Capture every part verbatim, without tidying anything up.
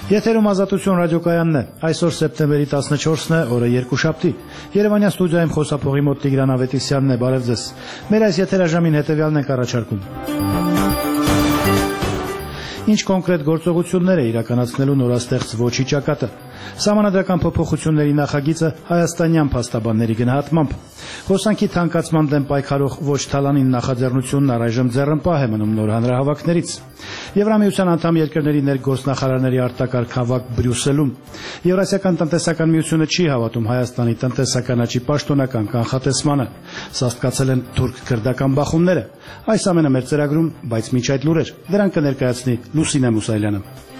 Եթերում Ազատություն ռադիոկայանն է, այսօր սեպտեմբերի տասնչորսն է, օրը երկուշաբթի, Երևանյան ստուդիայում խոսափողի մոտ Տիգրան Ավետիսյանն է, բարև ձեզ, մեր այս եթերաժամին հետևյալն ենք առաջարկում. Ինչ կոնկրետ գործողություններ է իրականացնելու նորաստեղծ ոչի ճակատը, Սահմանադրական փոփոխությունների նախագիծը հայաստանյան փաստաբանների գնահատմամբ, Հոսանքի թանկացման դեմ պայքարող ոչ թալանին նախաձեռնությունն առայժմ ձեռնպահ է մնում նոր հանրահավաքներից, Եվրամիության անդամ երկրների ներգործնախարարների արտակարգ հավաք Բրյուսելում, Եվրասիական տնտեսական միությունը չի հավատում Հայաստանի տնտեսական աճի պաշտոնական կանխատեսմանը, սաստկացել են թուրք-քրդական բախումները, այս ամենը մեր ծրագրում, բայց միջ այդ լուրեր, դրանք կներկայացնի Լուսինե Մուսայելյանը։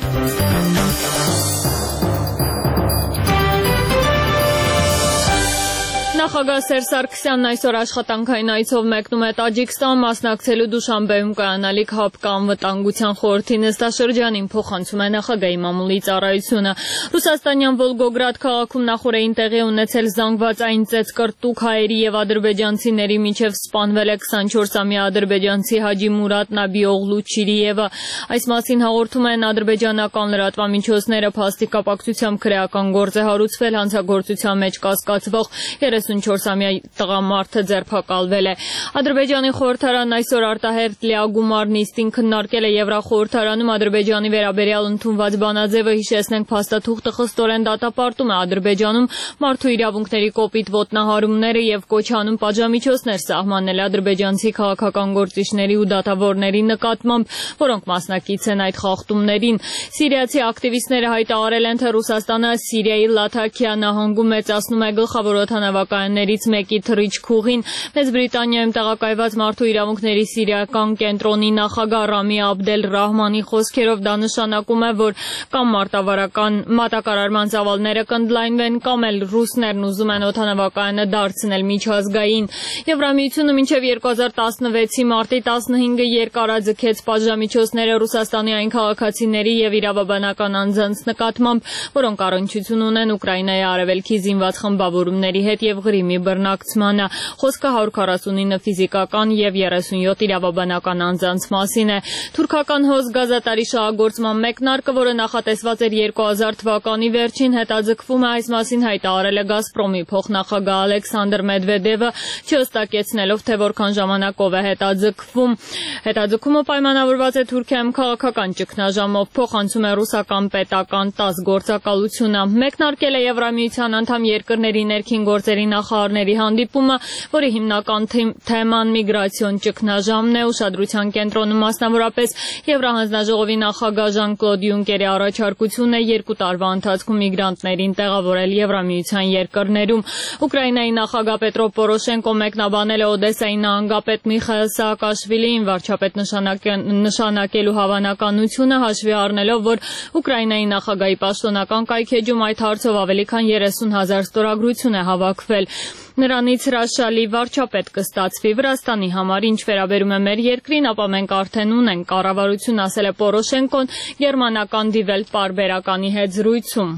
Նախագահ Սերժ Սարգսյանն այսօր աշխատանքային այցով մեկնում է Տաջիկստան, մասնակցելու Դուշանբեում կայանալիք ՀԱՊԿ անվտանգության խորհրդի նստաշրջանին, փոխանցում է նախագահի մամուլի ծառայությունը։ Ռուսաստանյան Վոլգոգրադ քաղաքում նախորդին տեղի ունեցել զանգվածային ծեծկռտուք հայերի եւ ադրբեջանցիների միջև սպանվել է քսանչորսամյա ադրբեջանցի Հաջի Մուրադ Նաբիօղլու Չիրիևը։ Այս մասին հաղորդում են ադրբեջանական լրատվամիջոցները, փաստի կապակցությամբ քրեական գործ է հարուցվել, հանցագործության մեջ կասկածվող երեսունչորսամյա տղամարդը ձերբակալվել է։ Ադրբեջանի խորհրդարանն այսօր արտահերթ լիագումար նիստին քննարկել է Եվրախորհրդարանում Ադրբեջանի վերաբերյալ ընդունված բանաձևը, հիշեցնենք, փաստաթուղթը խստորեն դատապարտում է Ադրբեջանում մարդու իրավունքների կոպիտ ոտնահարումները եւ կոչ անում պատժամիջոցներ սահմանել ադրբեջանցի քաղաքական գործիչների ու դատավորների նկատմամբ, որոնք մասնակից են այդ խախտումներին։ Սիրիացի ակտիվիստները հայտարարել են, թե Ռուսաստանը Սիրիայի Լաթաքիա նահանգում մեծացնում է գլխավոր օդանավակայաններից մեկի թռիչքուղին։ Մեծ Բրիտանիայում տեղակայված մարդու իրավունքների սիրիական կենտրոնի նախագահ Ռամի Աբդել Ռահմանի խոսքերով դա նշանակում է, որ կամ մարտավարական մատակարարման ծավալները կընդլայնվեն, կամ էլ ռուսներն ուզում են օդանավակայանը դարձնել միջազգային։ Եվրամիությունը մինչև երկու հազար տասնվեցի մարտի տասնհինգը երկարաձգեց պատժամիջոցները Ռուսաստանի այն քաղաքացիների եւ իրավաբանական անձանց նկատմամբ, որոնք առնչություն ունեն Ուկրաինայի արևելքի զինված խմբավորումների հետ եւ Ղրիմի բռնակցմանը։ Խոսքը հարյուր քառասունինը ֆիզիկական եւ երեսունյոթ իրավաբանական անձանց մասին է։ Թուրքական հոզ գազատարի շահագործման մեկնարկը, որը նախատեսված էր երկու հազար թվականի վերջին, հետաձգվում է, այս մասին հայտարարել է Գազպրոմի փոխնախագահ Ալեքսանդր Մեդվեդևը, չհստակեցնելով, թե որքան ժամանակով է հետաձգվում։ Հետաձգումը պայմանավորված է Թուրքիայում քաղաքական ճգնաժամով, փոխանցում է ռուսական պետական տաս գործակալությունը։ Մեկնարկել է Եվրամիության անդամ երկրների ներքին գործերի նախարարների հանդիպումը, որի հիմնական թեման միգրացիոն ճգնաժամն է, ուշադրության կենտրոնում մասնավորապես Եվրահանձնաժողովի նախագահ Ժան-Կլոդ Յունկերի առաջարկությունն է երկու տարվա ընթացքում միգրանտներին տեղավորել Եվրամիության երկրներում։ Ուկրաինայի նախագահ Պետրո Պորոշենկո մեկնաբանել է Օդեսայի նահանգապետ Միխայել Սաակաշվիլիին վարչապետ նշանակելու հավանականությունը, հաշվի առնելով, որ Ուկրաինայի նախագահի պաշտոնական կայքեջում այդ հարցով ավելի քան երեսուն հազար ստորագրություն է հավաքվել։ Նրանից հրաշալի վարչապետ կստացվի Վրաստանի համար, ինչ վերաբերում է մեր երկրին, ապա մենք արդեն ունենք կառավարություն, ասել է Պորոշենկոն գերմանական դիվել պարբերականի հետ զրույցում։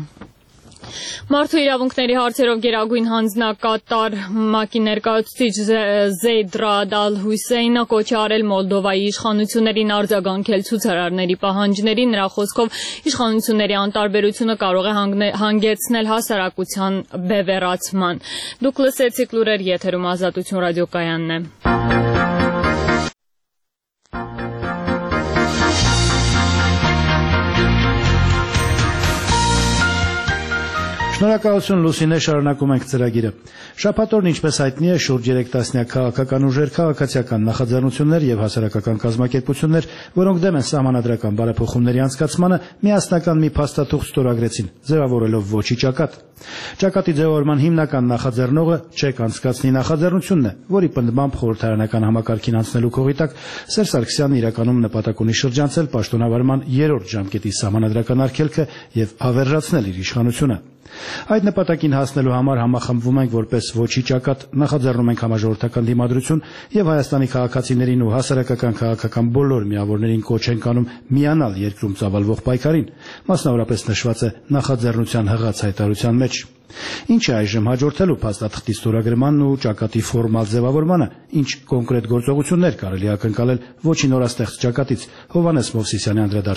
Մարդու իրավունքների հարցերով գերագույն հանձնակատար ՄԱԿ-ի ներկայացուցիչ Զեյդ Ռաադ Ալ-Հուսեյնը կոչ է արել Մոլդովայի իշխանություններին արձագանքել ցուցարարների պահանջներին։ Նրա խոսքով իշխանությունների անտարբերությունը կարող է հանգեցնել հասարակության բևեռացման։ Դուք լսեցիք լուրեր, եթերում Ազատություն ռադիոկայանն է։ Շնորհակալություն Լուսինե, շարունակում ենք ծրագիրը։ Շաբաթ օրն, ինչպես հայտնի է, շուրջ երեք տասնյակ քաղաքական ուժեր, քաղաքացիական նախաձեռնություններ եւ հասարակական կազմակերպություններ, որոնք դեմ են սահմանադրական բարեփոխումների անցկացմանը, միասնական մի փաստաթուղթ ստորագրեցին, ձևավորելով ոչի ճակատ։ Ճակատի ձևավորման հիմնական նախաձեռնողը չեք անցկացնի նախաձեռնությունն է, որի պնդմամբ խորհրդարանական համակարգին անցնելու կողի տակ Սերժ Սարգսյանն իրականում նպատակ ունի շրջանցել պաշտոնավարման երրորդ ժամկետի սահմանադրական արգելքը եւ ավերժացնել իր իշխանությունը։ Այդ նպատակին հասնելու համար համախմբվում ենք որպես ոչի ճակատ, նախաձեռնում ենք համաժողովրդական դիմադրություն եւ Հայաստանի քաղաքացիներին ու հասարակական քաղաքական բոլոր միավորներին կոչ ենք անում միանալ երկրում ծավալվող պայքարին, մասնավորապես նշված է նախաձեռնության հղած հայտարարության մեջ։ Ինչ է այժմ հաջորդելու փաստաթղթի ստորագրմանն ու ճակատի ֆորմալ ձևավորմանը, ինչ կոնկրետ գործողություններ կարելի ակնկալել ոչի նորաստեղծ ճակատից, Հովհաննես Մովսիսյանի անդրադարձը։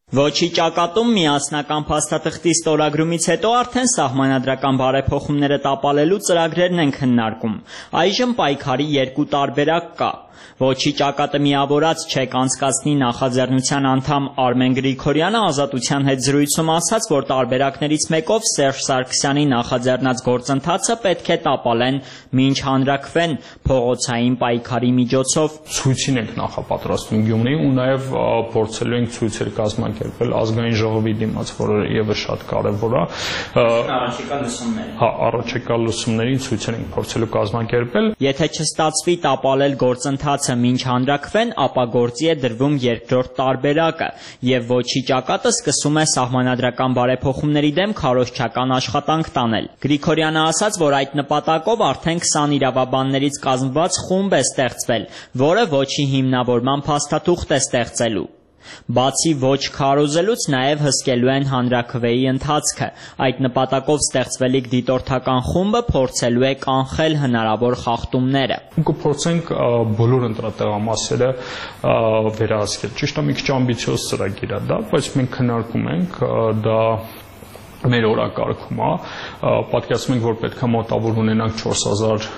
Ոչի ճակատում միասնական փաստաթղթի ստորագրումից հետո արդեն սահմանադրական բարեփոխումները տապալելու ծրագրերն են քննարկում։ Այժմ պայքարի երկու տարբերակ կա։ Ոչի ճակատը միավորած չեք անցկացնի նախաձեռնության անդամ Արմեն Գրիգորյանը Ազատության հետ զրույցում ասաց, որ տարբերակներից մեկով Սերժ Սարգսյանի նախաձեռնած գործընթացը պետք է տապալեն, մինչ հանրաքվեն փողոցային պայքարի միջոցով։ Ցույցին ենք նախապատրաստվում Գյումրիում ու նաև փորձելու ենք ցույցեր կազմակերպել ազգային ժողովի դիմաց, որը ևս շատ կարևոր է։ Առաջիկա լսումներ։ Հա, առաջիկա լսումներին ցույցեր ենք փորձելու կազմակերպել։ Եթե չստացվի տապալել գործընթացը մինչ հանրաքվեն, ապա գործի է դրվում երկրորդ տարբերակը, եւ ոչի ճակատը սկսում է սահմանադրական բարեփոխումների դեմ քարոզչական աշխատանք տանել։ Գրիգորյանը ասաց, որ այդ նպատակով արդեն քսան իրավաբաններից կազմված խումբ է ստեղծվել, որը ոչի հիմնավորման փաստաթուղթ է ստեղծելու։ Բացի ոչ քարոզելուց նաև հսկելու են հանրաքվեի ընթացքը։ Այդ նպատակով ստեղծվելիք դիտորդական խումբը փորձելու է կանխել հնարավոր խախտումները։ Կփորձենք բոլոր ընտրատեղամասերը վերահսկել։ Ճիշտ է, մի քիչ ամբիցիոզ ծրագիր է դա, բայց մենք քննարկում ենք դա մեր օրակարգում է, պատկերացնում ենք, որ պետք է մոտավոր ունենանք չորս հազար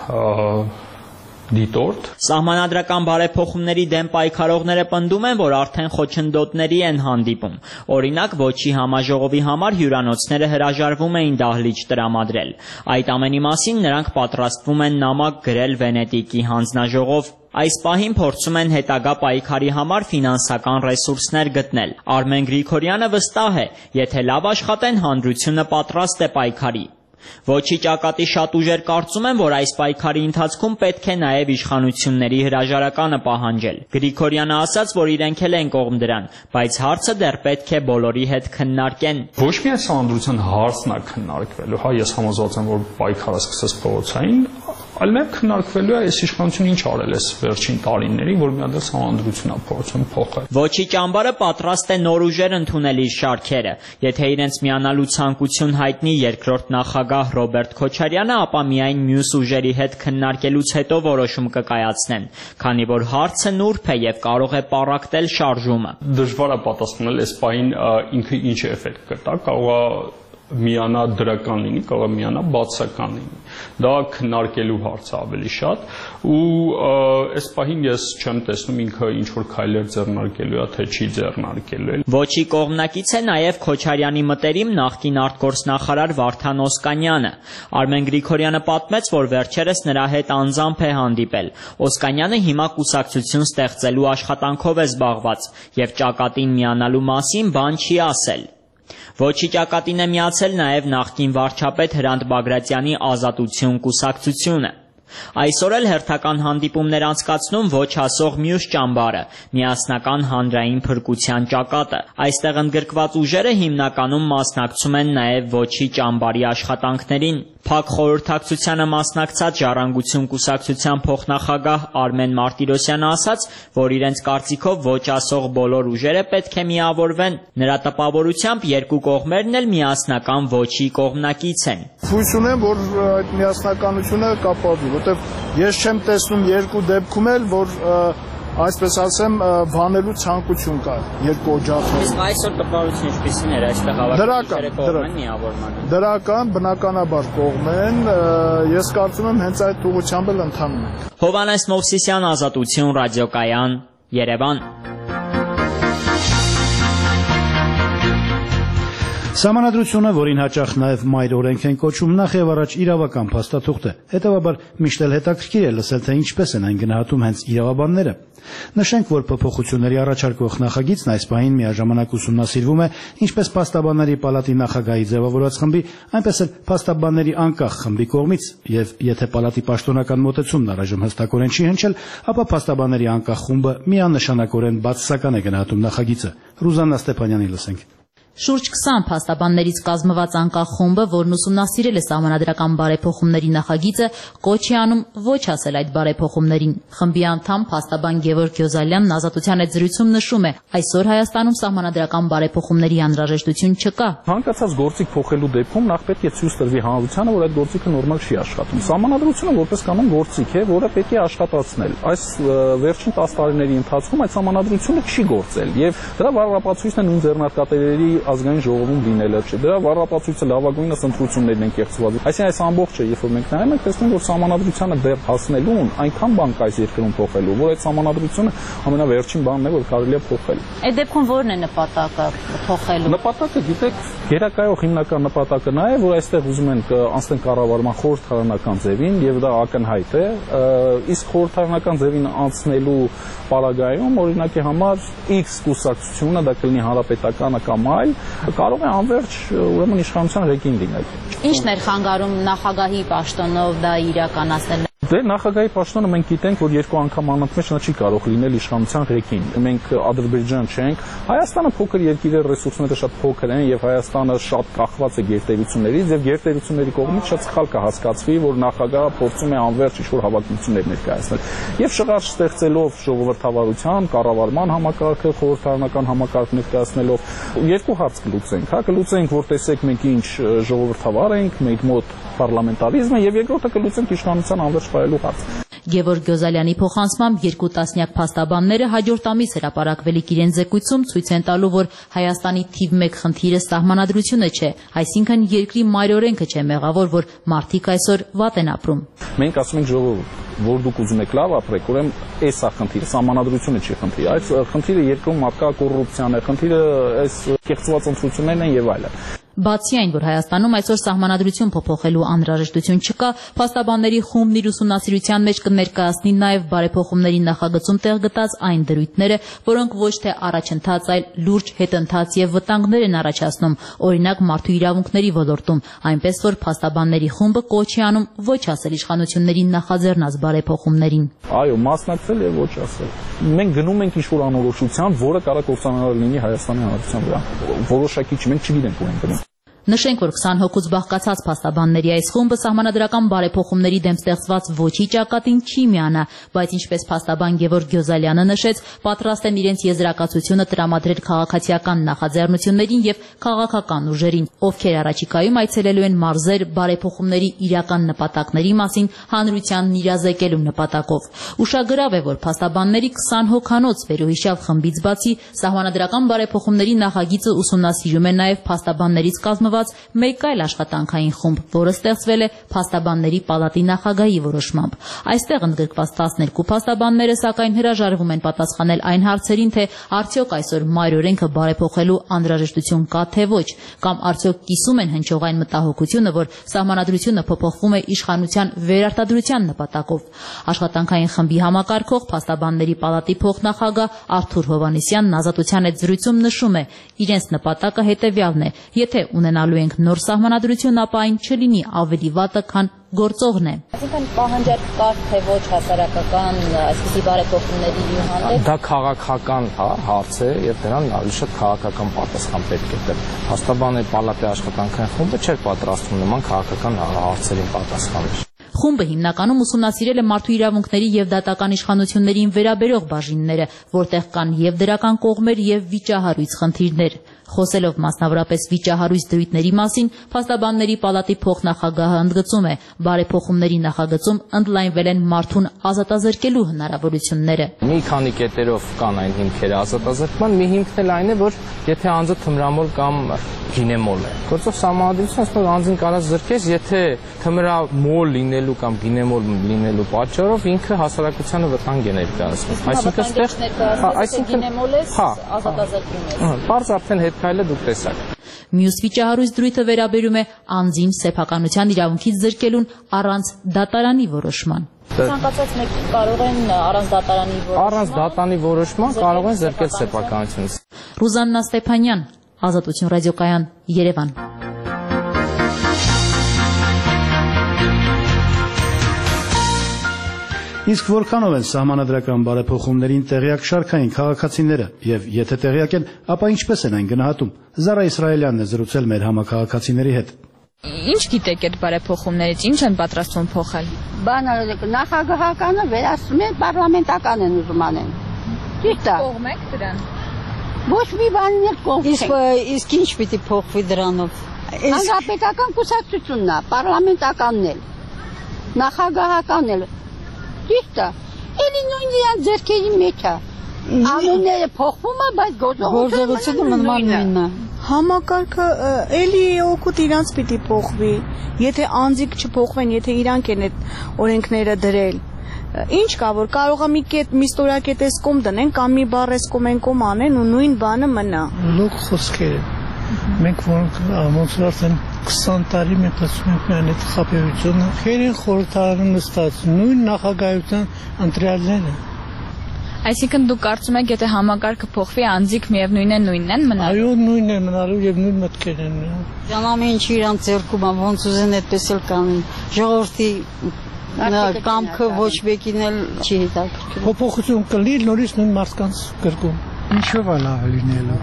դիտորդ։ Սահմանադրական բարեփոխումների դեմ պայքարողները պնդում են, որ արդեն խոչընդոտների են հանդիպում։ Օրինակ, ոչի համաժողովի համար հյուրանոցները հրաժարվում էին դահլիճ տրամադրել։ Այդ ամենի մասին նրանք պատրաստվում են նամակ գրել Վենետիկի հանձնաժողով։ Այս պահին փորձում են հետագա պայքարի համար ֆինանսական ռեսուրսներ գտնել։ Արմեն Գրիգորյանը վստահ է, եթե լավ աշխատեն, հանրությունը պատրաստ է պայքարի։ Ոչի ճակատի շատ ուժեր կարծում են, որ այս պայքարի ընթացքում պետք է նաև իշխանությունների հրաժարականը պահանջել։ Գրիգորյանը ասաց, որ իրենք էլ են կողմ դրան, բայց հարցը դեռ պետք է բոլորի հետ քննարկեն։ Ոչ միայն սահմանադրության հարցն է քննարկվելու, հա, ես համոզված եմ, որ պայքարը սկսեց փողոցային, այլ նաև քննարկվելու է այս իշխանությունը ինչ արել է վերջին տարիներին, որ միադեռ սահմանադրությունն է փորձում փոխել։ Ոչի ճամբարը պատրաստ է նոր ուժեր ընդունել իր շարքերը։ Եթե իրենց միանալու ցանկություն հայտնի երկրորդ նախագահ Ռոբերտ Քոչարյանը, ապա միայն մյուս ուժերի հետ քննարկելուց հետո որոշում կկայացնեն, քանի որ հարցը նուրբ է եւ կարող է պառակտել շարժումը։ Դժվար է պատասխանել այս պահին ինքը ինչ էֆեկտ կտա, կարող է միանա դրական լինի, կարող է միանա բացական լինի։ Դա քննարկելու հարց է ավելի շատ ու այս պահին ես չեմ տեսնում ինքը ինչ որ քայլեր ձեռնարկելու է, թե չի ձեռնարկելու։ Ոչի կողմնակից է նաև Քոչարյանի մտերիմ նախկին արտգործնախարար Վարդան Օսկանյանը։ Արմեն Գրիգորյանը պատմեց, որ վերջերս նրա հետ անձամբ է հանդիպել։ Օսկանյանը հիմա կուսակցություն ստեղծելու աշխատանքով է զբաղված եւ ճակատին միանալու մասին բան չի ասել։ Ոչի ճակատին է միացել նաև նախկին վարչապետ Հրանտ Բագրատյանի Ազատություն կուսակցությունը։ Այսօր էլ հերթական հանդիպումներ անցկացնում ոչ ասող մյուս ճամբարը՝ միասնական հանրային փրկության ճակատը։ Այստեղ ընդգրկված ուժերը հիմնականում մասնակցում են նաև ոչի ճամբարի աշխատանքներին։ Փակ խորհրդակցությանը մասնակցած Ժառանգություն կուսակցության փոխնախագահ Արմեն Մարտիրոսյանը ասաց, որ իրենց կարծիքով ոչ ասող բոլոր ուժերը պետք է միավորվեն։ Նրա տպավորությամբ երկու կողմերն էլ միասնական ոչի կողմնակից են։ Հույս ունեմ, որ այդ միասնականությունը կապավի, որտեղ ես չեմ տեսնում երկու դեպքում էլ, որ այսպես ասեմ, բանելու ցանկություն կա երկու օջախը։ Իսկ այսօր տպավորությունը ինչպիսին էր այստեղ հավաքակիցները կողմ են միավորմանը։ Դրական, բնականաբար կողմ են, ես կարծում եմ հենց այդ ուղղությամբ էլ ընթանում ենք։ Հովհաննես Մովսիսյան, Ազատություն, ռադիոկայան, Երևան։ Սահմանադրությունը, որին հաճախ նաև մայր օրենք են կոչում, նախ եւ առաջ իրավական փաստաթուղթ է։ Հետևաբար միշտ էլ հետաքրքիր է լսել, թե ինչպես են այն գնահատում հենց իրավաբանները։ Նշենք, որ փոփոխությունների առաջարկող նախագիծն այս պահին միաժամանակ ուսումնասիրվում է ինչպես փաստաբանների պալատի նախագահի ձևավորած խմբի, այնպես էլ փաստաբանների անկախ խմբի կողմից, եւ եթե պալատի պաշտոնական մոտեցումն առայժմ հստակորեն չի հնչել, ապա փաստաբանների անկախ խումբը միանշանակորեն բացասական է գնահատում նախագիծը։ Ռուզաննա Ստեփանյանի լսենք։ Շուրջ քսան փաստաբաններից կազմված անկախ խումբը, որն ուսումնասիրել է սահմանադրական բարեփոխումների նախագիծը, կոչ է անում ոչ ասել այդ բարեփոխումներին։ Խմբի անդամ փաստաբան Գևորգ Գյոզալյանն Ազատության հետ զրույցում նշում է, այսօր Հայաստանում սահմանադրական բարեփոխումների անհրաժեշտություն չկա։ Հանկացած գործիք փոխելու դեպքում նախ պետք է ցույց տրվի հանրությանը, որ այդ գործիքը նորմալ չի աշխատում։ Սահմանադրությունը որպես կանոն գործիք է, որը պետք է աշխատացնել։ Այս վերջին տասը տարիների ընթացքում այդ սահմանադրությունը չի գործել եւ դրա վառապացույցն է նույն ձեռնարկատերերի ազգային ժողովում լինելը չէ։ Դրա վառապացույցը լավագույնս ընտրություններն են կեղծված։ Այսինքն այս ամբողջը, երբ որ մենք նայում ենք, տեսնում որ սահմանադրությանը դեռ հասնելուն այնքան բան կա այս երկրում փոխելու, որ այդ սահմանադրությունը ամենավերջին բանն է, որ կարելի է փոխել։ Այդ դեպքում ո՞րն է նպատակը փոխելու։ Նպատակը, գիտեք, գերակայող հիմնական նպատակը նա է, որ այստեղ ուզում են անցնել կառավարման խորհրդարանական ձևին եւ դա ակնհայտ է։ Իսկ խորհրդարանական ձևին անցնելու պարագայում օրինակի համար X կուսակցությունը, դա կլինի հանրապետականը կամ այլ, կարող է անվերջ ուրեմն իշխանության ռեգին լինել։ Ինչն էր խանգարում նախագահի պաշտոնով դա իրականացնել։ Դե նախագահի պաշտոնը մենք գիտենք, որ երկու անգամ անընդմեջ նա չի կարող լինել իշխանության ռեգին։ Մենք Ադրբեջան չենք, Հայաստանը փոքր երկիր է, ռեսուրսները շատ փոքր են եւ Հայաստանը շատ կախված է գերտերություններից եւ գերտերությունների կողմից շատ սխալ կհասկացվի, որ նախագահը փորձում է անվերջ ինչ-որ հավակնություններ ներկայացնել։ Եվ շղարշ ստեղծելով ժողովրդավարության, կառավարման համակարգը, խորհրդարանական համակարգ ներկայացնելով երկու հարց կլուծենք, հա, կլուծենք, որ տեսեք մենք ինչ ժողովրդավար ենք, մենք մոտ պարլամենտարիզմ է եւ երկրորդը կլուծենք իշխանության անվերջ պահելու հարց։ Գևորգ Գյոզալյանի փոխանցմամբ երկու տասնյակ փաստաբանները հաջորդ ամիս հրապարակվելիք իրենց զեկույցում ցույց են տալու, որ Հայաստանի թիվ մեկ խնդիրը սահմանադրությունը չէ, այսինքն երկրի մայրօրենքը չէ մեղավոր, որ մարդիկ այսօր վատ են ապրում։ Մենք ասում ենք ժողովուրդ, որ դուք ուզում եք լավ ապրեք, ուրեմն էս է խնդիրը, սահմանադրությունը չի խնդիրը, այս խնդիրը երկրում ապկա կոռուպցիան է, խնդիրը այս կեղծված ընտրություններն են եւ այլն։ Բացի այն, որ Հայաստանում այսօր սահմանադրություն փոփոխելու անհրաժեշտություն չկա, փաստաբանների խումբն իր ուսումնասիրության մեջ կներկայացնի նաև բարեփոխումների նախագծում տեղ գտած այն դրույթները, որոնք ոչ թե առաջընթաց, այլ լուրջ հետընթաց եւ վտանգներ են առաջացնում, օրինակ մարդու իրավունքների ոլորտում, այնպես որ փաստաբանների խումբը կոչ է անում ոչ ասել իշխանություններին նախաձեռնած բարեփոխումներին։ Այո, մասնակցել եւ ոչ ասել։ Մենք գնում ենք ինչ-որ անորոշության, որը կարող կործանարար լինի Հայաստանի Հանրապետության վրա։ Որոշակի չի, մենք չգիտենք ուր ենք գնում։ Նշենք, որ քսան հոգուց բաղկացած փաստաբանների այս խումբը սահմանադրական բարեփոխումների դեմ ստեղծված ոչի ճակատին չի միանա, բայց ինչպես փաստաբան Գևորգ Գյոզալյանը նշեց, պատրաստ են իրենց եզրակացությունը տրամադրել քաղաքացիական նախաձեռնություններին եւ քաղաքական ուժերին, ովքեր առաջիկայում այցելելու են մարզեր բարեփոխումների իրական նպատակների մասին հանրությանն իրազեկելու նպատակով։ Ուշագրավ է, որ փաստաբանների քսան հոգանոց վերոհիշյալ խմբից բացի սահմանադրական բարեփոխումների նախագիծը ուսումնասիրում է նաեւ փաստաբաններից կազմված մեկ այլ աշխատանքային խումբ, որը ստեղծվել է փաստաբանների պալատի նախագահի որոշմամբ։ Այստեղ ընդգրկված տասներկու փաստաբանները սակայն հրաժարվում են պատասխանել այն հարցերին, թե արդյոք այսօր մայրօրենքը բարեփոխելու անհրաժեշտություն կա թե ոչ, կամ արդյոք կիսում են հնչող այն մտահոգությունը, որ սահմանադրությունը փոփոխվում է իշխանության վերարտադրության նպատակով։ Աշխատանքային խմբի համակարգող փաստաբանների պալատի փոխնախագահ Արթուր Հովհաննիսյանն Ազատության հետ զրույցում նշում է, իրենց նպատակը հետևյալն է. եթե ունենալու ենք նոր սահմանադրություն, ապա այն չլինի ավելի վատը, քան գործողն է։ Այսինքն պահանջարկ կար թե ոչ հասարակական այսպիսի բարեփոխումների հանդեպ։ Դա քաղաքական հարց է եւ դրան ավելի շատ քաղաքական պատասխան պետք է տալ։ Փաստաբանների պալատի աշխատանքային խումբը չէր պատրաստվում նման քաղաքական հարցերին պատասխանել։ Խումբը հիմնականում ուսումնասիրել է մարդու իրավունքների եւ դատական իշխանություններին վերաբերող բաժինները, որտեղ կան եւ դրական կողմեր եւ վիճահարույց խնդիրներ։ Խոսելով մասնավորապես վիճահարույց դրույթների մասին, փաստաբանների պալատի փոխնախագահը ընդգծում է, բարեփոխումների նախագծում ընդլայնվել են մարդուն ազատազրկելու հնարավորությունները։ Մի քանի կետերով կան այն հիմքերը ազատազրկման, մի հիմքն էլ այն է, որ եթե անձը թմրամոլ կամ գինեմոլ է, գործող սահմանադրությունը ասում է անձին կարող զրկես, եթե թմրամոլ լինելու կամ գինեմոլ լինելու պատճառով ինքը հասարակությանը վտանգ է ներկայացնում։ Այսինքն ստեղ, այսինքն գինեմոլ է, ազատազրկում է։ Պարզ արդեն հետ քայլը դուք տեսաք։ Մյուս վիճահարույց դրույթը վերաբերում է անձին սեփականության իրավունքից զրկելուն առանց դատարանի որոշման։ Ցանկացած մեկը կարող են առանց դատարանի որոշման Առանց դատարանի որոշման կարող են զրկել սեփականությունից։ Ռուզաննա Ստեփանյան, Ազատություն ռադիոկայան, Երևան։ Իսկ որքանով են սահմանադրական բարեփոխումներին տեղյակ շարքային քաղաքացիները եւ եթե տեղյակ են, ապա ինչպես են այն գնահատում։ Զարա Իսրայելյանն է զրուցել մեր համակարգացիների հետ։ Ինչ գիտեք այդ բարեփոխումներից, ինչ են պատրաստվում փոխել։ Բանը նախագահականը վերացում են, պարլամենտական են ուզում անեն։ Ճիշտ է։ Կողմ եք դրան։ Ոչ մի բանին էլ կողմ չեք։ Իսկ իսկ ինչ պիտի փոխվի դրանով։ Հանրապետական կուսակցությունն է, պարլամենտականն էլ, նախագահականն էլ։ Ճիշտ է։ Էլի նույն իրան ձեռքերի մեջ է։ Անունները փոխվում է, բայց գործողությունը մնում նույնն է։ Համակարգը էլի օգուտ իրանց պիտի փոխվի։ Եթե անձիկ չփոխվեն, եթե իրանք են այդ օրենքները դրել, ինչ կա որ կարող է մի կետ մի ստորակետ էս կոմ դնեն կամ մի բառ էս կոմ են կոմ անեն ու նույն բանը մնա։ Լոկ խոսքեր են։ Մենք որոնք ոնց որ արդեն քսան տարի մենք լսում ենք այն այդ խաբեությունը, քերին խորհրդարանում նստած նույն նախագահության ընտրյալները։ Այսինքն դուք կարծում եք, եթե համակարգը փոխվի, անձիկ միևնույն են նույնն են մնալու։ Այո, նույնն է մնալու եւ նույն մտքեր են։ Ժամամի ինչ իրանց ձեռքում է, ոնց ուզեն այդպես էլ կանեն։ Ժողովրդի կամքը ոչ մեկին էլ չի հետաքրքրում։ Փոփոխություն կլինի նորից նույն մարդկանց գրկում։ Ինչով է լավ լինելու։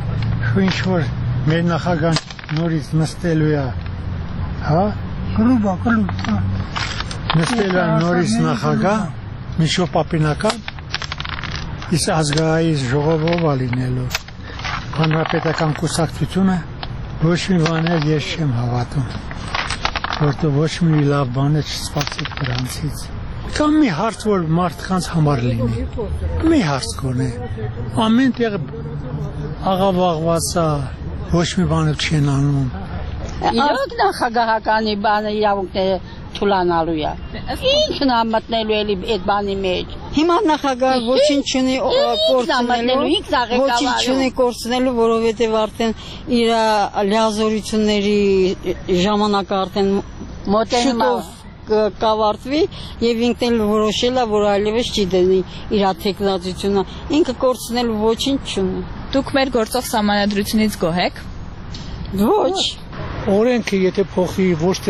Ինչ որ մեր նախագահան նորից նստելու է, հա? Կլուբա, կլուբ, հա։ Նստելու է նորից նախագահ, միջով պապինական, իսկ ազգային ժողովով է լինելու։ Հանրապետական կուսակցությունը ոչ մի բան էլ ես չեմ հավատում, որտեղ ոչ մի լավ բան չսպասի դրանցից։ Կամ մի հարց, որ մարդկանց համար լինի, մի հարց կոնե, ամեն տեղ աղավաղված է, ոչ մի բան չեն անում։ Իրոք նախագահականի բանը իրավունքները թուլանալու է։ Ինքն է մտնելու էլի այդ բանի մեջ։ Հիմա նախագահը ոչինչ չունի կորցնելու, ոչինչ չունի կորցնելու, որովհետև արդեն իր լիազորությունների ժամանակը արդեն մոտենում է կավարտվի եւ ինքն էլ որոշել է, որ այլևս չի դնի իր թեկնածությունը։ Ինքը կորցնելու ոչինչ չունի։ Դուք մեր գործող սահմանադրությունից գոհ եք։ Ոչ։ Օրենքը եթե փոխի ոչ թե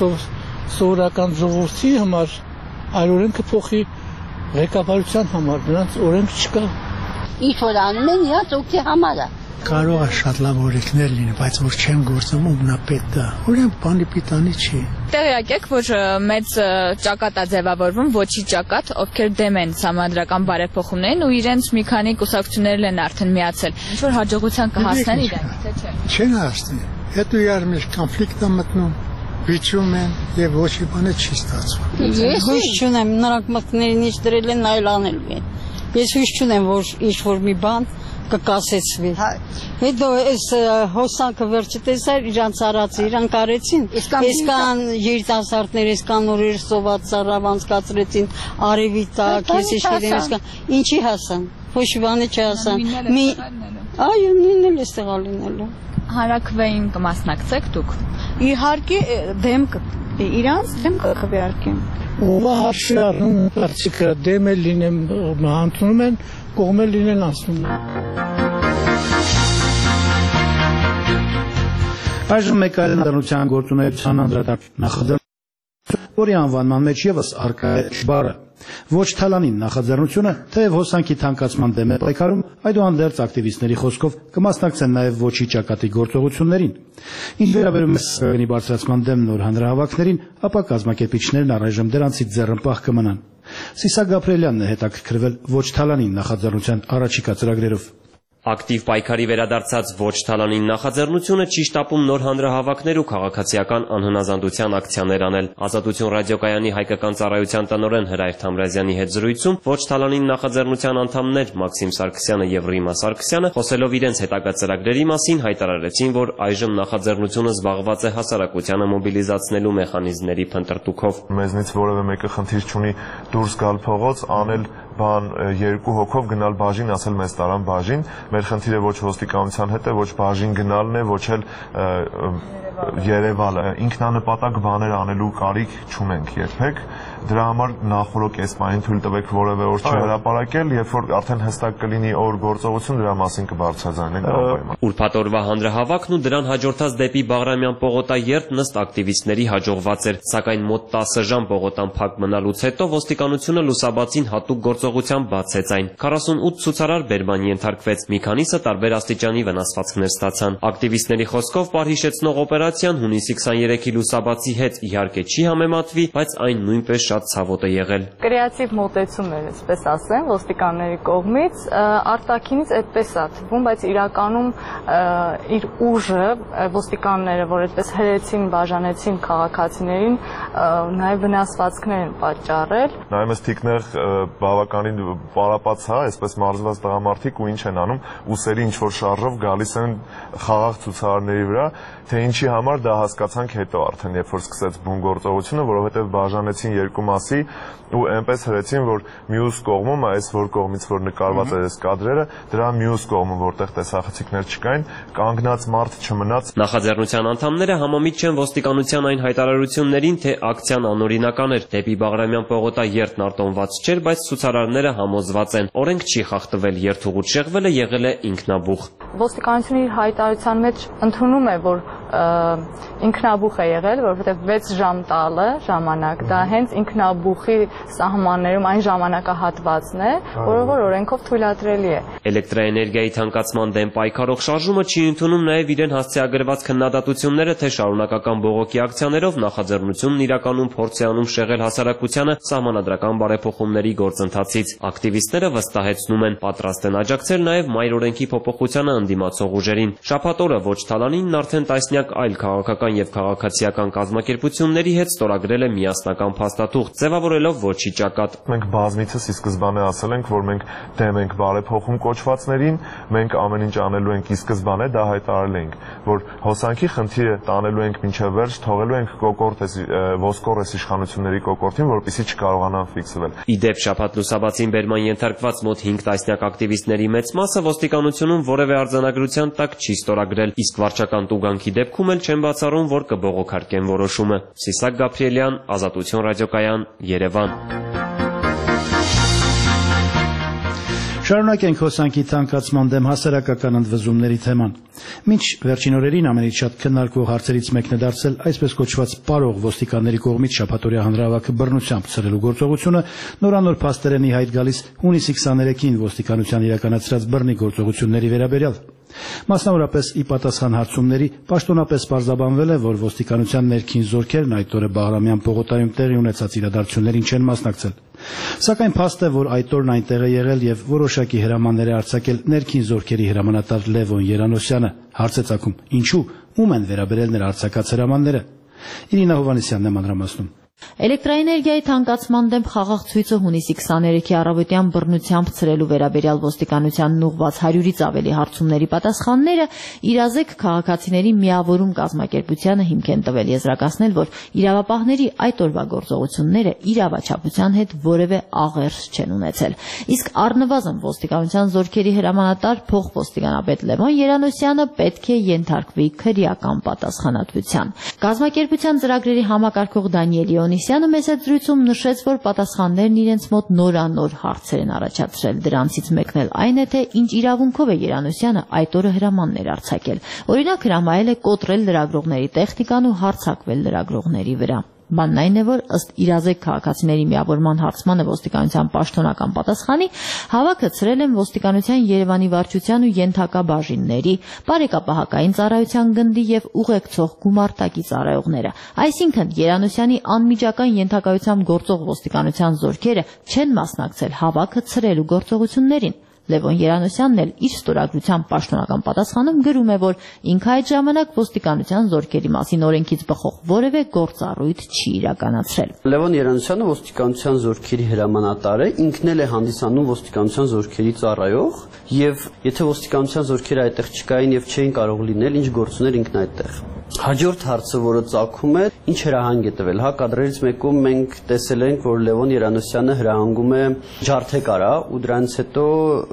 սովորական ժողովրդի համար, այլ օրենքը փոխի ղեկավարության համար, նրանց օրենք չկա։ Ինչ որ անում են իրաց օգտի համար է։ Կարող է շատ լավ օրենքներ լինի, բայց որ չեմ գործում ումնա պետք է։ Օրենք բանի պիտանի չի։ Տեղյակ եք, որ մեծ ճակատ է ձևավորվում, ոչի ճակատ, ովքեր դեմ են սահմանադրական բարեփոխումներին ու իրենց մի քանի կուսակցություններ են արդեն միացել։ Ինչ որ հաջողության կհասնեն իրենք, թե չէ։ Չեն հասնի։ Հետո իրար մեջ կոնֆլիկտ է մտնում, վիճում են եւ ոչ մի բան չի ստացվում։ Ես հույս չունեմ, նրանք մտքներին ինչ դրել են, այլ անելու են։ Ես հույս չունեմ, որ ինչ որ մի բան կկասեցվի։ Հետո այս հոսանքը վերջը տեսար իրանց արածը, իրանք արեցին։ Այսքան երիտասարդներ, այսքան օրեր սոված ծառավ անցկացրեցին արևի տակ, ես իշխել եմ, ինչի հասան։ Ոչ բանը չհասան։ Մի այո, նույնն էլ էստեղ լինելու։ Հանրաքվեին կմասնակցեք դուք։ Իհարկե դեմ իրանց դեմ կխվեարկեմ։ Ով հարցը առնում կարծիքը դեմ էլ լինեմ հանձնում են, կողմ էլ լինեն անցնում են։ Այժմ մեկ այլ ընտրության գործունեության անդրադարձ նախաձեռնություն, որի անվանման մեջ եւս առկա է շբարը։ Ոչ թալանին նախաձեռնությունը, թեև հոսանքի թանկացման դեմ է պայքարում, այդուհանդերձ ակտիվիստների խոսքով կմասնակցեն նաև ոչի ճակատի գործողություններին։ Ինչ վերաբերում է սահմանի բարձրացման դեմ նոր հանրահավաքներին, ապա կազմակերպիչներն առայժմ դրանցից ձեռնպահ կմնան։ Սիսա Գաբրելյանն է հետաքրքրվել ոչ թալանին նախաձեռնության առաջիկա ծրագրերով։ Ակտիվ պայքարի վերադարձած ոչ թալանին նախաձեռնությունը չի շտապում նոր հանրահավաքներ ու քաղաքացիական անհնազանդության ակցիաներ անել։ Ազատություն ռադիոկայանի հայկական ծառայության տնօրեն Հրայր Թամրազյանի հետ զրույցում ոչ թալանին նախաձեռնության անդամներ Մաքսիմ Սարգսյանը եւ Ռիմա Սարգսյանը խոսելով իրենց հետագա ծրագրերի մասին հայտարարեցին, որ այժմ նախաձեռնությունը զբաղված է հասարակությանը մոբիլիզացնելու մեխանիզմների փնտրտուքով։ Մեզնից որևէ մեկը խնդիր չունի դուրս գալ փողոց, անել բան երկու հոգով գնալ բաժին, ասել մեզ տարան բաժին։ Մեր խնդիրը ոչ ոստիկանության հետ է, ոչ բաժին գնալն է, ոչ էլ երևալը։ Ինքնանպատակ բաներ անելու կարիք չունենք երբեք։ դրա համար նախորդ կեսպանին թույլ տվեք որևէ օր չհրապարակել, երբ որ արդեն հստակ կլինի օր գործողություն, դրա մասին կբարձրաձայնենք անպայման։ Ուրբաթ օրվա հանրահավաքն ու դրան հաջորդած դեպի Բաղրամյան պողոտաերթ նստ ակտիվիստների հաջողված էր, սակայն մոտ տասը ժամ պողոտան փակ մնալուց հետո ոստիկանությունը լուսաբացին հատուկ գործողությամբ բացեց այն։ քառասունութ ցուցարար բերման ենթարկվեց, մի քանիսը տարբեր աստիճանի վնասվածքներ ստացան։ Ակտիվիստների խոսքով պարհիշեցնող օպերացիան հունիսի քսաներեքի լուսաբացի հետ իհարկե չի համեմատվի, բայց այն նույնպես շատ ցավոտ է եղել։ Կրեատիվ մոտեցում էր, այսպես ասեմ, ոստիկանների կողմից, արտաքինից այդպես է թվում, բայց իրականում իր ուժը ոստիկանները, որ այդպես հրեցին, բաժանեցին քաղաքացիներին, նաև վնասվածքներ են պատճառել։ Նայում ես թիկներ բավականին պարապած հա, այսպես մարզված տղամարդիկ ու ինչ են անում, ուսերի ինչ որ շարժով գալիս են խաղաղ ցուցարարների վրա, թե ինչի համար դա հասկացանք հետո արդեն, երբ որ սկսեց բուն գործողությունը, որովհետև բաժանեցին երկու մասի ու այնպես հրեցին, որ մյուս կողմում, այս որ կողմից որ նկարված է այս կադրերը, դրա մյուս կողմում, որտեղ տեսախցիկներ չկային, կանգնած մարդ չմնաց։ Նախաձեռնության անդամները համամիտ չեն ոստիկանության այն հայտարարություններին, թե ակցիան անօրինական էր, դեպի Բաղրամյան պողոտաերթն արտոնված չէր, բայց ցուցարարները համոզված են, օրենք չի խախտվել, երթուղուց շեղվելը եղել է ինքնաբուխ։ Ոստիկանությունը իր հայտարարության մեջ ընդունում է, որ ինքնաբուխ է եղել, որովհետև վեց ժամ տալը ժամանակ, դա հենց ինքնաբուխի սահմաններում այն ժամանակահատվածն է, որը որ օրենքով թույլատրելի է։ Էլեկտրաէներգիայի թանկացման դեմ պայքարող շարժումը չի ընդունում նաև իրեն հասցեագրված քննադատությունները, թե շարունակական բողոքի ակցիաներով նախաձեռնությունն իրականում փորձ է անում շեղել հասարակությանը սահմանադրական բարեփոխումների գործընթացից։ Ակտիվիստները վստահեցնում են, պատրաստ են աջակցել նաև մայր օրենքի փոփոխությանը ընդդիմացող ուժերին։ Շաբաթ օրը ոչ թալանինն արդեն տասնյակ այլ քաղաքական եւ քաղաքացիական կազմակերպությունների հետ ստորագրել է միասնական փաստաթուղթ, ձևավորելով ոչի ճակատ։ Մենք բազմիցս ի սկզբանե ասել ենք, որ մենք դեմ ենք բարեփոխում կոչվածներին, մենք ամեն ինչ անելու ենք ի սկզբանե, դա հայտարարել ենք, որ հոսանքի խնդիրը տանելու ենք մինչև վերջ, թողելու ենք կոկորտ ոսկոր այս իշխանությունների կոկորտին, որպեսզի չկարողանան ֆիքսվել։ Ի դեպ շաբաթ լուսաբացին բերման ենթարկված մոտ հինգ տասնյակ ակտիվիստների մեծ մասը ոստիկանությունում որևէ արձանագրության տակ չի ստորագրել, իսկ վարչական տուգանքի դեպքում էլ չեն բացառում, որ կբողոքարկեն որոշումը։ Սիսակ Գաբրիելյան, Ազատություն ռադիոկայան, Երևան։ Շարունակենք հոսանքի թանկացման դեմ հասարակական ընդվզումների թեման։ Մինչ վերջին օրերին ամենից շատ քննարկվող հարցերից մեկն է դարձել այսպես կոչված պարող ոստիկանների կողմից շաբաթօրյա հանրահավաքը բռնությամբ ցրելու գործողությունը, նորանոր փաստեր են ի հայտ գալիս հունիսի քսաներեքին ոստիկանության իրականացրած բռնի գործողությունների վերաբերյալ։ Մասնավորապես ի պատասխան հարցումների պաշտոնապես պարզաբանվել է, որ ոստիկանության ներքին զորքերն այդ օրը Բաղրամյան պողոտայում տեղի ունեցած իրադարձություններին չեն մասնակցել։ Սակայն փաստ է, որ այդ օրն այնտեղ է եղել եւ որոշակի հրամաններ է արձակել ներքին զորքերի հրամանատար Լևոն Երանոսյանը։ Հարց է ծագում. ինչու, ում են վերաբերել նրա արձակած հրամանները։ Իրինա Հովհաննիսյանն է մանրամասնում։ Էլեկտրաէներգիայի թանկացման դեմ խաղաղ ցույցը հունիսի քսաներեքի առավոտյան բռնությամբ ցրելու վերաբերյալ ոստիկանությանն ուղղված հարյուրից ավելի հարցումների պատասխանները իրազեկ քաղաքացիների միավորում կազմակերպությանը հիմք են տվել եզրակացնել, որ իրավապահների այդ օրվա գործողությունները իրավաչափության հետ որևէ աղերս չեն ունեցել։ Իսկ առնվազն ոստիկանության զորքերի հրամանատար փոխոստիկանապետ Լևոն Երանոսյանը պետք է ենթարկվի քրեական պատասխանատվության։ Կազմակերպության ծրագրերի համակարգող Դանիել Իոնիսյանը մեծ զրույցում նշեց, որ պատասխաններն իրենց մոտ նորանոր հարցեր են առաջացրել։ Դրանցից մեկն էլ այն է, թե ինչ իրավունքով է Երանոսյանը այդ օրը հրամաններ արձակել։ Օրինակ հրամայել է կոտրել լրագրողների տեխնիկան ու հարձակվել լրագրողների վրա։ Բանն այն է, որ ըստ իրազեկ քաղաքացիների միավորման հարցմանը ոստիկանության պաշտոնական պատասխանի հավաքը ցրել են ոստիկանության Երևանի վարչության ու ենթակա բաժինների, բարեկապահական ծառայության գնդի եւ ուղեկցող գումարտակի ծառայողները։ Այսինքն Երանոսյանի անմիջական ենթակայությամբ գործող ոստիկանության զորքերը չեն մասնակցել հավաքը ցրելու գործողություններին։ Լևոն Երանոսյանն էլ իր ստորագրության պաշտոնական պատասխանում գրում է, որ ինքը այդ ժամանակ ոստիկանության զորքերի մասին օրենքից բխող որևէ գործառույթ չի իրականացրել։ Լևոն Երանոսյանը ոստիկանության զորքերի հրամանատար է, ինքն էլ է հանդիսանում ոստիկանության զորքերի ծառայող, եւ եթե ոստիկանության զորքերը այդտեղ չկային եւ չէին կարող լինել, ինչ գործուներ ինքն այդտեղ։ Հաջորդ հարցը, որը ծագում է, ինչ հրահանգ է տվել։ Հա, կադրերից մեկում մենք տեսել ենք, որ Լևոն Երանոսյանը հրահանգում է ջարդեկարա ու դրանից հետո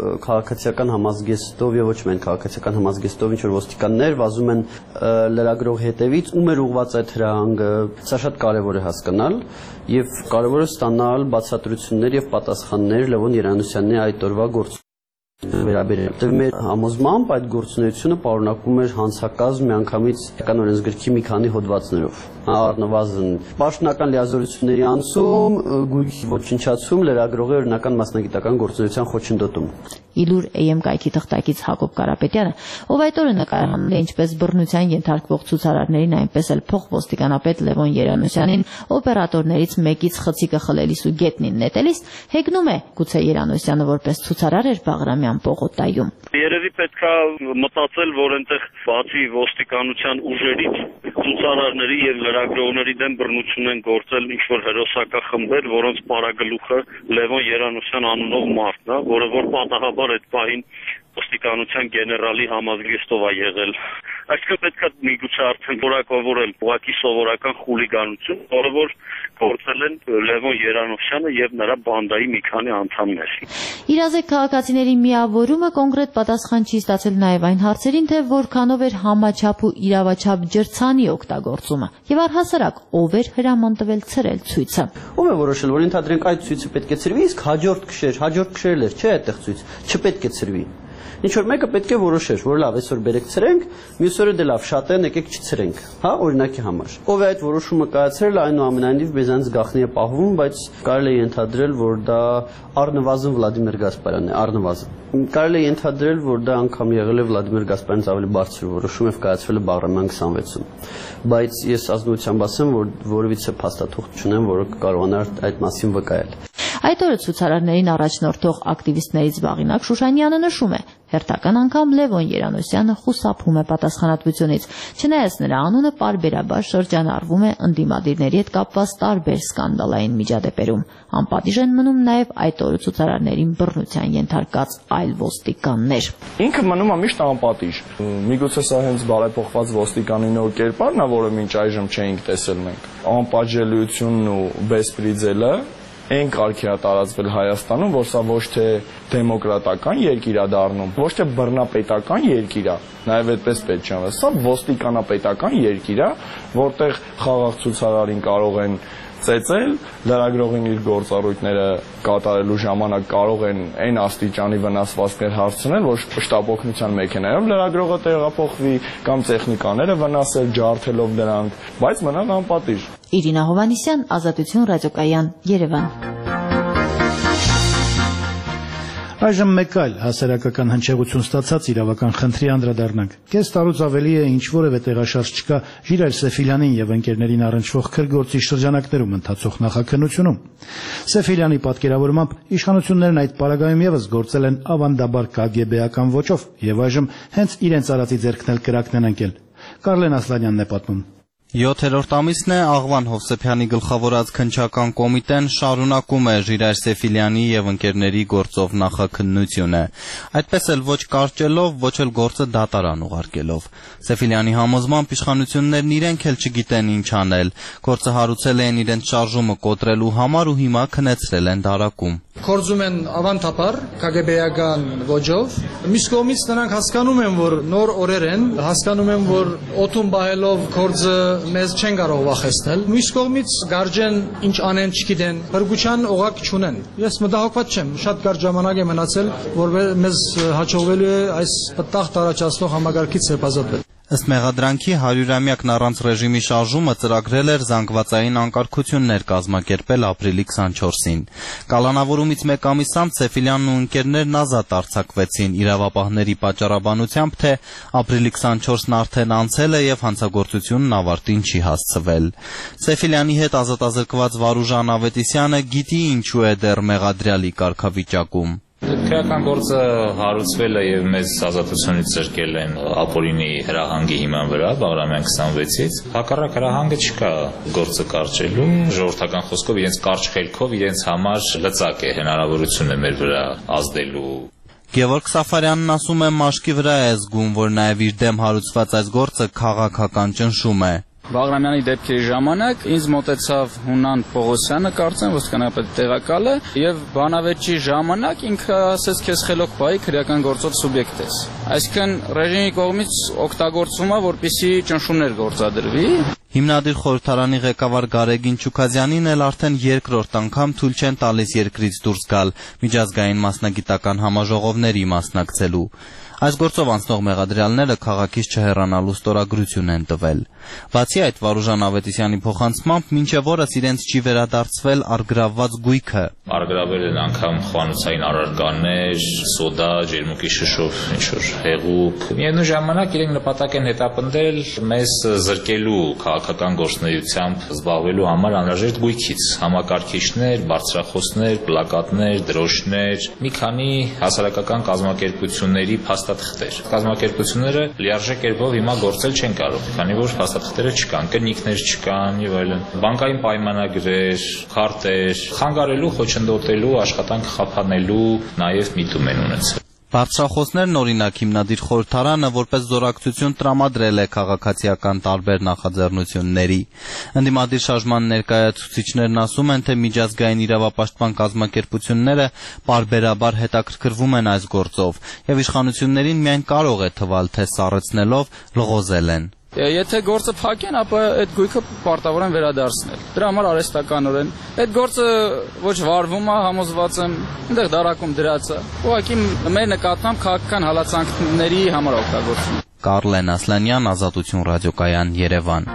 քաղաքացիական համազգեստով եւ ոչ միայն քաղաքացիական համազգեստով ինչ որ ոստիկաններ վազում են լրագրող հետևից, ում էր ուղղված այդ հրահանգը, սա շատ կարեւոր է հասկանալ եւ կարեւոր է ստանալ բացատրություններ եւ պատասխաններ Լևոն Երանոսյանի այդ օրվա գործ վերաբերել։ Մեր համոզմամբ այդ գործունեությունը պարունակում էր հանցակազմ միանգամիցական օրենսգրքի մի քանի հոդվածներով։ Առնվազն պաշտոնական լիազորությունների անցում, գույքի ոչնչացում, լրագրողի օրինական մասնագիտական գործունեության խոչընդոտում։ Իլուր Է Էմ կայքի թղթակից Հակոբ Կարապետյանը, ով այդ օրը նկարահանել է ինչպես բռնության ենթարկվող ցուցարարներին, այնպես էլ փոխոստիկանապետ Լևոն Երանոսյանին օպերատորներից մեկից խցիկը խլելիս ու գետնին նետելիս, հեգնում է գուցե Երանոսյանը որպես ցուցարար էր Բաղրամյան պողոտայում։ Երևի պետքա մտածել, որ այնտեղ բացի ոստիկանության ուժերից ցուցարարների եւ լրագրողների դեմ բռնություն են գործել ինչ-որ հերոսակախմբեր, որոնց պարագլուխը Լևոն Երանոսյան անունով մարդն է, որը որ պատահաբար այդ պահին ոստիկանության գեներալի համազգեստով է եղել։ Այսինքն պետք է միգուցե արդեն որակավորել ուղղակի սովորական խուլիգանություն, որը որ գործել են Լևոն Երանոսյանը եւ նրա բանդայի մի քանի անդամներ։ Իրազեկ քաղաքացիների միավորումը կոնկրետ պատասխան չի ստացել նաեւ այն հարցերին, թե որքանով էր համաչափ ու իրավաչափ ջրցանի օգտագործումը եւ առհասարակ ով էր հրաման տվել ցրել ցույցը։ Ում է որոշել, որ ընդհանրենք այդ ցույցը պետք է ցրվի, իսկ հաջորդ քշեր, հաջորդ քշերել էր, չէ՞ այդտեղ ցույց, չպետք է ցրվի։ Ինչ որ մեկը պետք է որոշեր, որ լավ, այսօր բերեք ցրենք, մյուս օրը դե լավ, շատ են, եկեք չցրենք, հա, օրինակի համար։ Ով է այդ որոշումը կայացրել, այնուամենայնիվ մեզանից գաղտնի է պահվում, բայց կարելի է ենթադրել, որ դա առնվազն Վլադիմիր Գասպարյանն է, առնվազն։ Կարելի է ենթադրել, որ դա անգամ եղել է Վլադիմիր Գասպարյանից ավելի բարձր որոշում եւ կայացվել է Բաղրամյան քսանվեցում։ Բայց ես ազնվությամբ ասեմ, որ որևիցե փաստաթուղթ չունեմ, որը կարողանար այդ մասին վկայել։ Այդ օրը ցուցարարներին առաջնորդող ակտիվիստներից Վաղինակ Շուշանյանը նշում է, հերթական անգամ Լևոն Երանոսյանը խուսափում է պատասխանատվությունից, չնայած նրա անունը պարբերաբար շրջանառվում է ընդդիմադիրների հետ կապված տարբեր սկանդալային միջադեպերում։ Անպատիժ են մնում նաև այդ օրը ցուցարարներին բռնության ենթարկած այլ ոստիկաններ։ Ինքը մնում է միշտ անպատիժ։ Միգուցե սա հենց բարեփոխված ոստիկանի նոր կերպարն է, որը մինչ այժմ չէինք տեսել մենք։ Անպատժելիությունն ու բեսպրիձելը այն կարգի է տարածվել Հայաստանում, որ սա ոչ թե դեմոկրատական երկիր է դառնում, ոչ թե բռնապետական երկիր է, նաև այդպես պետք չէ, սա ոստիկանապետական երկիր է, որտեղ խաղաղ ցուցարարին կարող են ծեծել, լրագրողին իր գործառույթները կատարելու ժամանակ կարող են այն աստիճանի վնասվածքներ հասցնել, որ շտապօգնության մեքենայով լրագրողը տեղափոխվի կամ տեխնիկաները վնասել ջարդելով դրանք, բայց մնան անպատիժ։ Իրինա Հովանիսյան, Ազատություն ռադիոկայան, Երևան։ Այժմ մեկ այլ հասարակական հնչեղություն ստացած իրավական խնդրի անդրադառնանք։ Կես տարուց ավելի է ինչ որևէ տեղաշարժ չկա Ժիրայր Սեֆիլյանին եւ ընկերներին առնչվող քրգործի շրջանակներում ընթացող նախաքննությունում։ Սեֆիլյանի պատկերավորմամբ իշխանություններն այդ պարագայում եւս գործել են ավանդաբար կագեբեական ոճով եւ այժմ հենց իրենց արածի ձեռքն էլ կրակն են ընկել։ Կարլեն Ասլանյանն է պատմում։ Յոթերորդ ամիսն է Աղվան Հովսեփյանի գլխավորած քննչական կոմիտեն շարունակում է Ժիրայր Սեֆիլյանի եւ ընկերների գործով նախաքննությունը։ Այդպես էլ ոչ կարճելով, ոչ էլ գործը դատարան ուղարկելով։ Սեֆիլյանի համոզմամբ իշխանություններն իրենք էլ չգիտեն ինչ անել։ Գործը հարուցել են իրենց շարժումը կոտրելու համար ու հիմա քնեցրել են դարակում։ Գործում են ավանդաբար կագեբեական ոճով։ Մյուս կողմից նրանք հասկանում են, որ նոր օրեր են, հասկանում են, որ օդում բահելով գործը մեզ չեն կարող վախեցնել։ Մյուս կողմից գարջեն ինչ անեն չգիտեն, բրգուչան օղակ չունեն։ Ես մտահոգված չեմ, շատ կարճ ժամանակ է մնացել, որ մեզ հաջողվելու է այս պտաղ տարածացնող համագարկից հպազատվել։ Ըստ մեղադրանքի հարյուրամյակն առանց ռեժիմի շարժումը ծրագրել էր զանգվածային անկարգություններ կազմակերպել ապրիլի քսանչորսին։ Կալանավորումից մեկ ամիս անց Սեֆիլյանն ու ընկերներն ազատ արձակվեցին իրավապահների պատճառաբանությամբ, թե ապրիլի քսանչորսն արդեն անցել է եւ հանցագործությունն ավարտին չի հասցվել։ Սեֆիլյանի հետ ազատազրկված Վարուժան Ավետիսյանը գիտի ինչու է դեռ մեղադրյալի կարգավիճակում։ Քրեական գործը հարուցվել է եւ մեզ ազատությունից զրկել են ապօրինի հրահանգի հիման վրա Բաղրամյան քսանվեցից։ Հակառակ հրահանգը չկա գործը կարճելու, ժողովրդական խոսքով իրենց կարճ խելքով իրենց համար լծակ է հնարավորությունը մեր վրա ազդելու։ Գևորգ Սաֆարյանն ասում է մաշկի վրա է զգում, որ նաև իր դեմ հարուցված այս գործը քաղաքական ճնշում է։ Բաղրամյանի դեպքերի ժամանակ ինձ մոտեցավ Հունան Պողոսյանը, կարծեմ ոստիկանապետի տեղակալը, եւ բանավեճի ժամանակ ինքը ասեց քեզ խելոք բայ քրեական գործով սուբյեկտ ես։ Այսինքն ռեժիմի կողմից օգտագործվում է, որպեսզի ճնշումներ գործադրվի։ Հիմնադիր խորհրդարանի ղեկավար Գարեգին Չուքազյանին էլ արդեն երկրորդ անգամ թույլ չեն տալիս երկրից դուրս գալ միջազգային մասնագիտական համաժողովների մասնակցելու։ Այս գործով անցնող մեղադրյալները քաղաքից չհեռանալու ստորագրություն են տվել։ Բացի այդ, Վարուժան Ավետիսյանի փոխանցմամբ մինչև օրս իրենց չի վերադարձվել առգրավված գույքը։ Առգրավել են անգամ խոհանոցային առարկաներ, սոդա, ջերմուկի շշով ինչ-որ հեղուկ։ Միևնույն ժամանակ իրենք նպատակ են հետապնդել մեզ զրկելու քաղաքական գործունեությամբ զբաղվելու համար անհրաժեշտ գույքից՝ համակարգիչներ, բարձրախոսներ, պլակատներ, դրոշներ, մի քանի հասարակական կազմակերպությունների փաստաթղթեր։ Կազմակերպությունները լիարժեք կերպով հիմա գործել չեն կարող, քանի որ փաստաթղթերը չկան, կնիկներ չկան եւ այլն։ Բանկային պայմանագրեր, քարտեր, խանգարելու, խոչընդոտելու, աշխատանք խափանելու նաեւ միտում են ունեցել։ Բարձրախոսներն օրինակ հիմնադիր խորհրդարանը որպես զորակցություն տրամադրել է քաղաքացիական տարբեր նախաձեռնությունների։ Ընդդիմադիր շարժման ներկայացուցիչներն ասում են, թե միջազգային իրավապաշտպան կազմակերպությունները պարբերաբար հետաքրքրվում են այս գործով եւ իշխանություններին միայն կարող է թվալ, թե սառեցնելով լղոզել են։ Եթե գործը փակեն, ապա այդ գույքը պարտավոր են վերադարձնել։ Դրա համար արհեստականորեն այդ գործը ոչ վարվում է, համոզված եմ, այնտեղ դարակում դրած է։ Ուղղակի մեր նկատմամբ քաղաքական հալածանքների համար օգտագործվում։ Կարլեն Ասլանյան, Ազատություն ռադիոկայան, Երևան։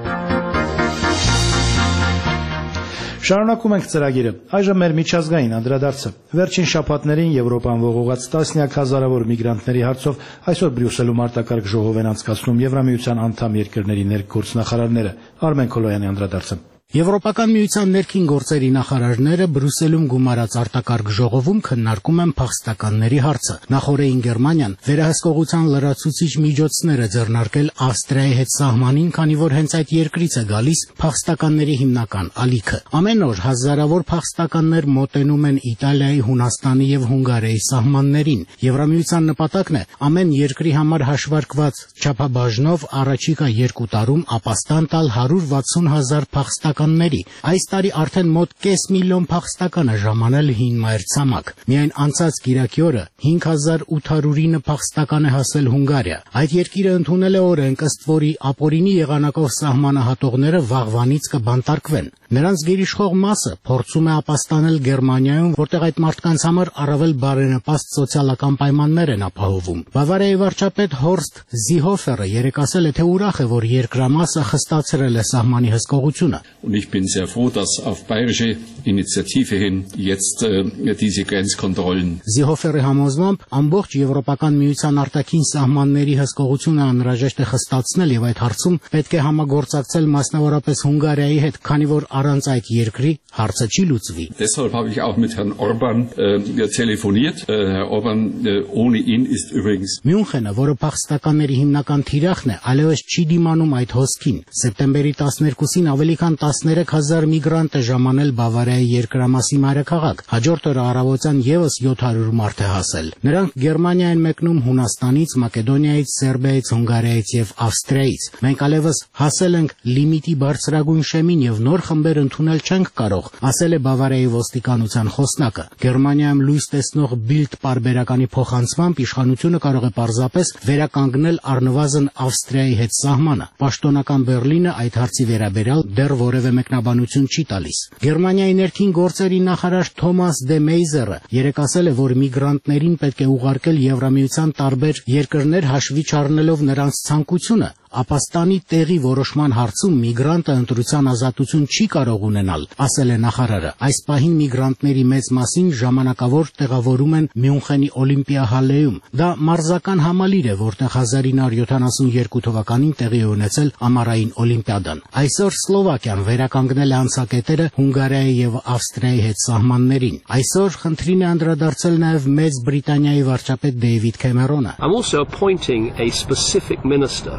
Շարունակում ենք ծրագիրը։ Այժմ մեր միջազգային անդրադարձը։ Վերջին շաբաթներին Եվրոպան ողողած տասնյակ հազարավոր միգրանտների հարցով այսօր Բրյուսելում արտակարգ ժողով են անցկացնում Եվրամիության անդամ երկրների ներգործնախարարները։ Արմեն Քոլոյանի անդրադարձը։ Եվրոպական միության ներքին գործերի նախարարները Բրյուսելում գումարած արտակարգ ժողովում քննարկում են փախստականների հարցը։ Նախորդին Գերմանիան վերահսկողության լրացուցիչ միջոցներ է ձեռնարկել Ավստրիայի հետ սահմանին, քանի որ հենց այդ երկրից է գալիս փախստականների հիմնական ալիքը։ Ամեն օր հազարավոր փախստականներ մոտենում են Իտալիայի, Հունաստանի եւ Հունգարիայի սահմաններին։ Եվրամիության նպատակն է ամեն երկրի համար հաշվարկված չափաբաժնով առաջիկա երկու տարում ապաստան տալ հարյուր վաթսուն հազար փախստական Այս տարի արդեն մոտ կես միլիոն փախստական է ժամանել հին մայրցամաք։ Միայն անցած կիրակի օրը հինգ հազար ութ հարյուր փախստական է հասել Հունգարիա։ Այդ երկիրը ընդունել է օրենք, ըստ որի ապօրինի եղանակով սահմանահատողները վաղվանից կբանտարկվեն։ Նրանց գերիշխող մասը փորձում է ապաստանել Գերմանիայում, որտեղ այդ մարդկանց համար առավել բարենպաստ սոցիալական պայմաններ են ապահովում։ Բավարիայի վարչապետ Հորստ Զիհոֆերը երեկ ասել է, թե ուրախ է, որ երկրամասը խստացրել է սահմանի հսկողությունը։ Und ich bin sehr froh, dass auf bayerische Initiative hin jetzt äh, diese Grenzkontrollen. Զիհոֆերի համոզմամբ ամբողջ Եվրոպական միության արտաքին սահմանների հսկողությունը անհրաժեշտ է խստացնել եւ այդ հարցում պետք է համագործակցել մասնավորապես Հունգարիայի հետ, քանի որ առանց այդ երկրի հարցը չի լուծվի։ Deshalb habe ich auch mit Herrn Orban äh, telefoniert. Äh, Herr Orban äh, ohne ihn ist übrigens Մյունխենը, որը փախստականների հիմնական թիրախն է, այլևս չի դիմանում այդ հոսքին։ Սեպտեմբերի տասներկուսին ավելի քան տասներեք հազար միգրանտ է ժամանել Բավարիայի երկրամասի մայրաքաղաք։ Հաջորդ օրը առավոտյան եւս յոթ հարյուր մարդ է հասել։ Նրանք Գերմանիա են մեկնում Հունաստանից, Մակեդոնիայից, Սերբիայից, Հունգարիայից եւ Ավստրիայից։ Մենք այլևս հասել ենք լիմիտի բարձրագույն շեմին եւ նոր խմբեր ընդունել չենք կարող, ասել է Բավարիայի ոստիկանության խոսնակը։ Գերմանիայում լույս տեսնող Bild պարբերականի փոխանցմամբ իշխանությունը կարող է պարզապես վերականգնել առնվազն Ավստրիայի հետ սահմանը։ Պաշտոնական Բերլինը այդ հարցի վերաբերյալ դեռ որևէ մեկնաբանություն չի տալիս։ Գերմանիայի ներքին գործերի նախարար Թոմաս դե Մեյզերը երեկ ասել է, որ միգրանտներին պետք է ուղարկել Եվրամիության տարբեր երկրներ հաշվի չառնելով նրանց ցանկությունը։ Ապաստանի տեղի որոշման հարցում միգրանտը ընտրության ազատություն չի կարող ունենալ, ասել է նախարարը։ Այս պահին միգրանտների մեծ մասին ժամանակավոր տեղավորում են Մյունխենի Օլիմպիա հալեում։ Դա մարզական համալիր է, որտեղ հազար ինը հարյուր յոթանասունյոթ թվականին տեղի է ունեցել ամառային օլիմպիադան։ Այսօր Սլովակիան վերականգնել է անցակետերը Հունգարիայի եւ Ավստրիայի հետ սահմաններին։ Այսօր խնդրին է անդրադարձել նաեւ Մեծ Բրիտանիայի վարչապետ Դեյվիդ Քեմերոնը։ I'm also appointing a specific minister with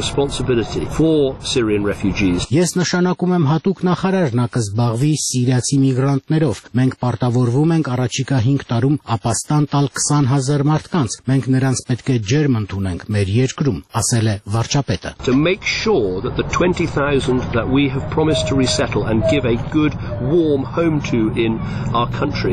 responsibility for Syrian refugees. Ես նշանակում եմ հատուկ նախարար նա կզբաղվի սիրիացի միգրանտներով։ Մենք պարտավորվում ենք առաջիկա հինգ տարում ապաստան տալ քսան հազար մարդկանց։ Մենք նրանց պետք է ջերմ ընդունենք մեր երկրում, ասել է վարչապետը։ To make sure that the twenty thousand that we have promised to resettle and give a good warm home to in our country.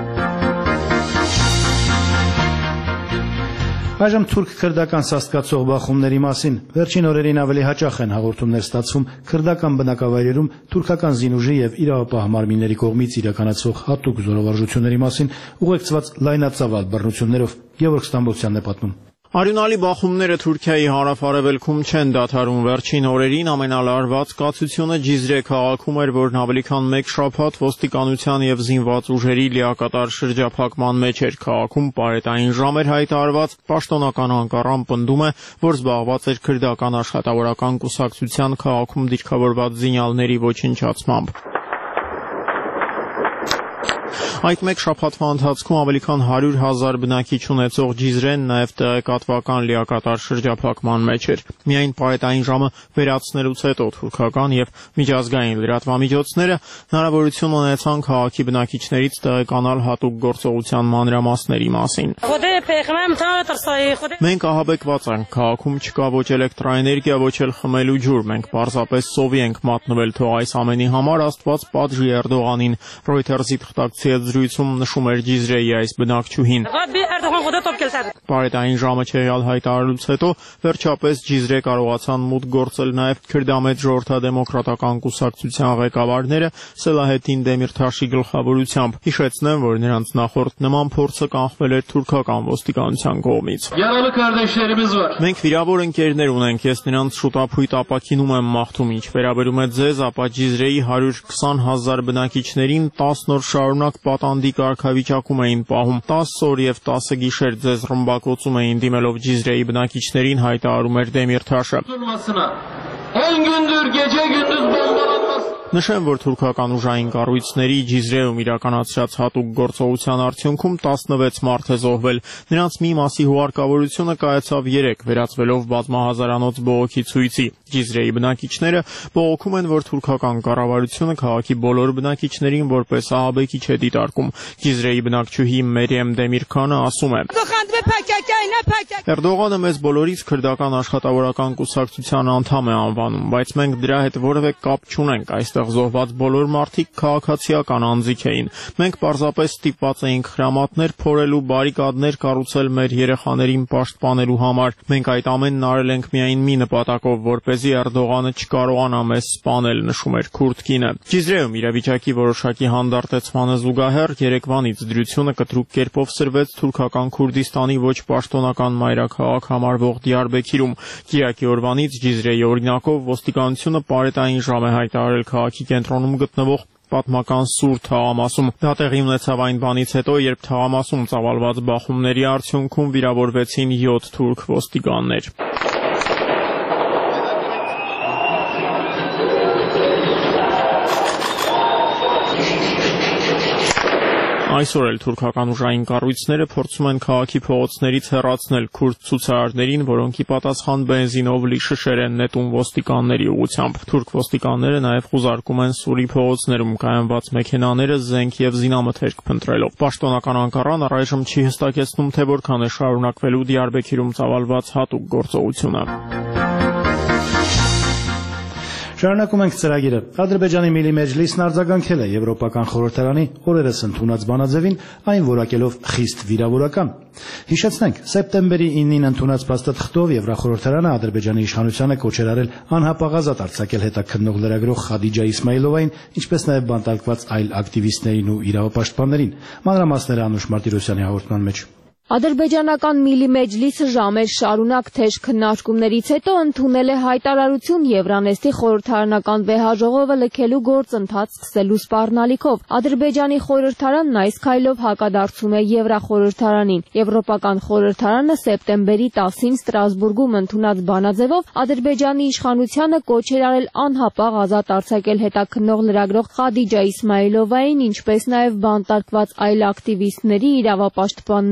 Այժմ թուրք-քրդական սաստկացող բախումների մասին վերջին օրերին ավելի հաճախ են հաղորդումներ ստացվում քրդական բնակավայրերում թուրքական զինուժի եւ իրավապահ մարմինների կողմից իրականացվող հատուկ զորավարժությունների մասին ուղեկցված լայնածավալ բռնություններով։ Գևորգ Ստամբոլցյանն է պատմում։ Արյունալի բախումները Թուրքիայի հարավ-արևելքում չեն դադարում։ Վերջին օրերին ամենալարված կացությունը Ջիզրե քաղաքում էր, որն ավելի քան մեկ շաբաթ ոստիկանության եւ զինված ուժերի լիակատար շրջափակման մեջ էր։ Քաղաքում պարետային ժամ էր հայտարարված, պաշտոնական Անկարան պնդում է, որ զբաղված էր քրդական աշխատավորական կուսակցության քաղաքում դիրքավորված զինյալների ոչնչացմամբ։ Այդ մեկ շաբաթվա ընթացքում ավելի քան հարյուր հազար բնակիչ ունեցող Ջիզրեն նաև տեղեկատվական լիակատար շրջափակման մեջ էր։ Միայն պարետային ժամը վերացնելուց հետո թուրքական եւ միջազգային լրատվամիջոցները հնարավորություն ունեցան քաղաքի բնակիչներից տեղեկանալ հատուկ գործողության մանրամասների մասին։ Մենք ահաբեկված ենք, քաղաքում չկա ոչ էլեկտրաէներգիա, ոչ էլ խմելու ջուր, մենք պարզապես սովի ենք մատնվել, թող այս ամենի համար Աստված պատժի Էրդողանին, Reuters-ի թղթակցի հետ զրույցում նշում էր Ջիզրեի այս բնակչուհին։ Պարետային ժամը չեղյալ հայտարարելուց հետո վերջապես Ջիզրե կարողացան մուտք գործել նաև քրդամետ ժողովրդադեմոկրատական կուսակցության ղեկավարները Սելահեդին Դեմիրթաշի գլխավորությամբ։ Հիշեցնեմ, որ նրանց նախորդ նման փորձը կանխվել էր թուրքական ոստիկանության կողմից։ Մենք վիրավոր ընկերներ ունենք, ես նրանց շուտապույտ ապաքինում եմ մաղթում, ինչ վերաբերում է ձեզ, ապա Ջիզրեի հարյուր քսան հազար բնակիչներին տասն օր շարունակ պատանդի կարգավիճակում էին պահում, տասը օր եւ տասը գիշեր ձեզ ռմբակոծում էին դիմելով Ջիզրեի բնակիչներին, հայտարարում էր Դեմիրթաշը։ Նշեմ, որ թուրքական ուժային կառույցների Ջիզրեում իրականացրած հատուկ գործողության արդյունքում տասնվեց մարդ է զոհվել։ Նրանց մի մասի հուարկավորությունը կայացավ երեկ, վերածվելով բազմահազարանոց բողոքի ցույցի։ Ջիզրեի բնակիչները բողոքում են, որ թուրքական կառավարությունը քաղաքի բոլոր բնակիչներին որպես ահաբեկիչ է դիտարկում։ Ջիզրեի բնակչուհի Մերիեմ Դեմիրքանը ասում է. Էրդողանը մեզ բոլորից քրդական աշխատավորական կուսակցության անդամ է անվանում, բայց մենք դրա հետ որևէ կապ չունենք։ Այստեղ զոհված բոլոր մարդիկ քաղաքացիական անձիկ էին։ Մենք պարզապես ստիպված էինք խրամատներ փորելու, բարիկադներ կառուցել մեր երեխաներին պաշտպանելու համար։ Մենք այդ ամենն արել ենք միայն մի նպատակով, որպեսզի Էրդողանը չկարողանա մեզ սպանել, նշում էր քուրդ կինը։ Ջիզրեում իրավիճակի որոշակի հանդարտեցմանը զուգահեռ երեկվանից դրությունը կտրուկ կերպով սրվեց թուրքական Քուրդիստանի ոչ պաշտոնական մայրաքաղաք համարվող Դիարբեքիրում։ Կիրակի օրվանից Ջիզրեի օրինակով ոստիկանությունը պարետային ժամ է հայտարարել քաղաքի կենտրոնում գտնվող պատմական Սուր թաղամասում։ Դա տեղի ունեցավ այն բանից հետո, երբ թաղամասում ծավալված բախումների արդյունքում վիրավորվեցին յոթ թուրք ոստիկաններ։ Այսօր էլ թուրքական ուժային կառույցները փորձում են քաղաքի փողոցներից հեռացնել քուրդ ցուցարարներին, որոնք ի պատասխան բենզինով լի շշեր են նետում ոստիկանների ուղղությամբ։ Թուրք ոստիկանները նաև խուզարկում են Սուրի փողոցներում կայանված մեքենաները զենք եւ զինամթերք փնտրելով։ Պաշտոնական Անկարան առայժմ չի հստակեցնում, թե որքան է շարունակվելու Դիարբեքիրում ծավալված հատուկ գործողությունը։ Շարունակում ենք ծրագիրը։ Ադրբեջանի Միլի Մեջլիսն արձագանքել է Եվրոպական խորհրդարանի օրերս ընդունած բանաձևին, այն որակելով խիստ վիրավորական։ Հիշեցնենք, սեպտեմբերի իննին ընդունած փաստաթղթով Եվրախորհրդարանը Ադրբեջանի իշխանությանը կոչեր արել անհապաղ ազատ արձակել հետաքննող լրագրող Խադիջա Իսմայիլովային, ինչպես նաև բանտարկված այլ ակտիվիստներին ու իրավապաշտպաններին։ Մանրամասները Անուշ Մարտիրոսյանի հաղորդման մեջ։ Ադրբեջանական Միլի Մեջլիսը ժամեր շարունակ թեժ քննարկումներից հետո ընդունել է հայտարարություն Եվրանեստի խորհրդարանական վեհաժողովը լքելու գործընթաց սկսելու սպառնալիքով։ Ադրբեջանի խորհրդարանն այս քայլով հակադարձում է Եվրախորհրդարանին։ Եվրոպական խորհրդարանը սեպտեմբերի տասին Ստրասբուրգում ընդունած բանաձևով Ադրբեջանի իշխանությանը կոչ էր արել անհապաղ ազատ արձակել հետաքննող լրագրող Խադիջա Իսմայիլովային, ինչպես նաև բանտարկված այլ ակտիվիստների, իրավապաշտպաններին ու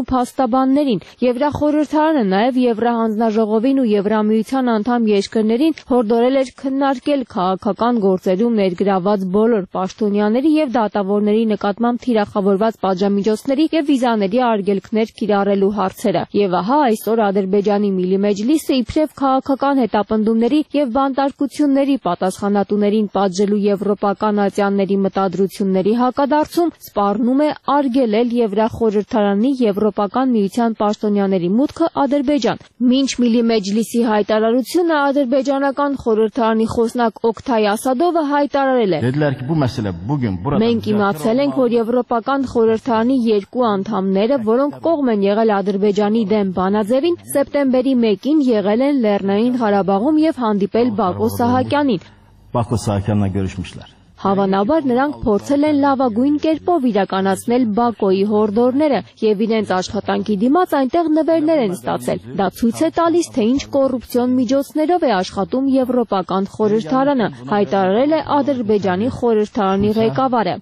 փաստաբաններին։ Եվրախորհրդարանը նաև Եվրահանձնաժողովին ու Եվրամիության անդամ երկրներին հորդորել էր քննարկել քաղաքական գործերում ներգրաված բոլոր պաշտոնյաների եւ դատավորների նկատմամբ թիրախավորված պատժամիջոցների եւ վիզաների արգելքներ կիրառելու հարցերը։ Եվ ահա այսօր Ադրբեջանի Միլի Մեջլիսը իբրև քաղաքական հետապնդումների եւ բանտարկությունների պատասխանատուներին պատժելու եվրոպական ատյանների մտադրությունների հակադարձում սպառնում է արգելել Եվրախորհրդարանի Եվրոպական միության պաշտոնյաների մուտքը Ադրբեջան։ Մինչ Միլի Մեջլիսի հայտարարությունը ադրբեջանական խորհրդարանի խոսնակ Օկթայ Ասադովը հայտարարել է. Մենք իմացել ենք, որ Եվրոպական խորհրդարանի երկու անդամները, որոնք կողմ են եղել Ադրբեջանի դեմ բանաձևին, սեպտեմբերի մեկին եղել են Լեռնային Ղարաբաղում եւ հանդիպել Բակո Սահակյանին։ Հավանաբար նրանք փորձել են լավագույն կերպով իրականացնել Բակոյի հորդորները եւ իրենց աշխատանքի դիմաց այնտեղ նվերներ են ստացել։ Դա ցույց է տալիս, թե ինչ կոռուպցիոն միջոցներով է աշխատում Եվրոպական խորհրդարանը, հայտարարել է Ադրբեջանի խորհրդարանի ղեկավարը։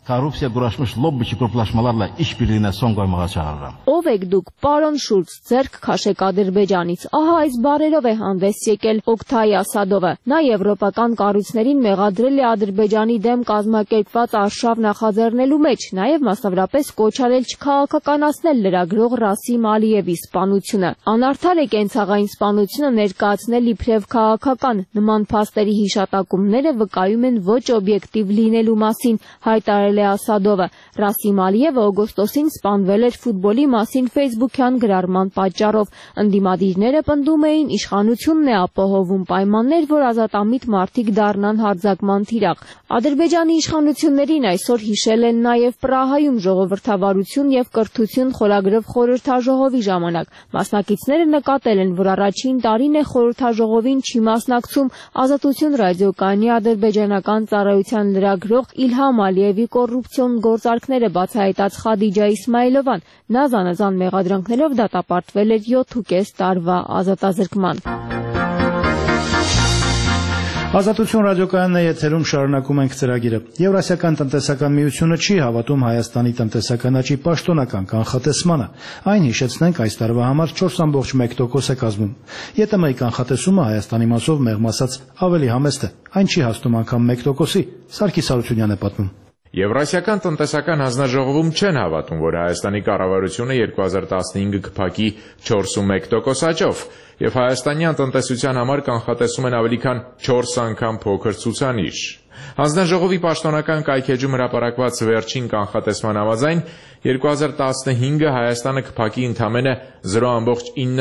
Ով եք դուք, պարոն Շուլց, ձեռք քաշեք Ադրբեջանից։ Ահա այս բառերով է հանդես եկել Օկթայ Ասադովը։ Նա եվրոպական կառույցներին մեղադրել է Ադրբեջանի դեմ կազմակերպված արշավ նախաձեռնելու մեջ, նաև մասնավորապես կոչ արել չքաղաքականացնել լրագրող Ռասիմ Ալիևի սպանությունը։ Անարդար է կենցաղային սպանությունը ներկայացնել իբրև քաղաքական, նման փաստերի հիշատակումները վկայում են ոչ օբյեկտիվ լինելու մասին, հայտարարել է Ասադովը։ Ռասիմ Ալիևը օգոստոսին սպանվել էր ֆուտբոլի մասին ֆեյսբուքյան գրառման պատճառով։ Ընդդիմադիրները պնդում էին իշխանությունն է ապահովում պայմաններ, որ ազատամիտ մարդիկ դառնան հարձակման թիրախ։ Ադրբեջանի իշխանություններին այսօր հիշել են նաև Պրահայում ժողովրդավարություն եւ կրթություն խորագրով խորհրդաժողովի ժամանակ։ Մասնակիցները նկատել են, որ առաջին տարին է խորհրդաժողովին չի մասնակցում Ազատություն ռադիոկայանի ադրբեջանական ծառայության լրագրող Իլհամ Ալիևի կոռուպցիոն գործարքները բացահայտած Խադիջա Իսմայիլովան։ Նա զանազան մեղադրանքներով դատապարտվել էր յոթ տարվա ազատազրկման։ Ազատություն ռադիոկայանն է եթերում, շարունակում ենք ծրագիրը։ Եվրասիական տնտեսական միությունը չի հավատում Հայաստանի տնտեսական աճի պաշտոնական կանխատեսմանը։ Այն, հիշեցնենք, այս տարվա համար չորս կόμμα մեկ տոկոս է կազմում։ ԵՏՄ-ի կանխատեսումը Հայաստանի մասով մեղմ ասած ավելի համեստ է։ Այն չի հասնում անգամ մեկ տոկոսի։ Սարգիս Հարությունյանն է պատմում։ Եվրասիական տնտեսական հանձնաժողովում չեն հավատում, որ Հայաստանի կառավարությունը երկու հազար տասնհինգը կփակի չորս կόμμα մեկ տոկոս աճով, եւ հայաստանյան տնտեսության համար կանխատեսում են ավելի քան չորս անգամ փոքր ցուցանիշ։ Հանձնաժողովի պաշտոնական կայքեջում հրապարակված վերջին կանխատեսման համաձայն երկու հազար տասնհինգը Հայաստանը կփակի ընդամենը զրո կόμма ինը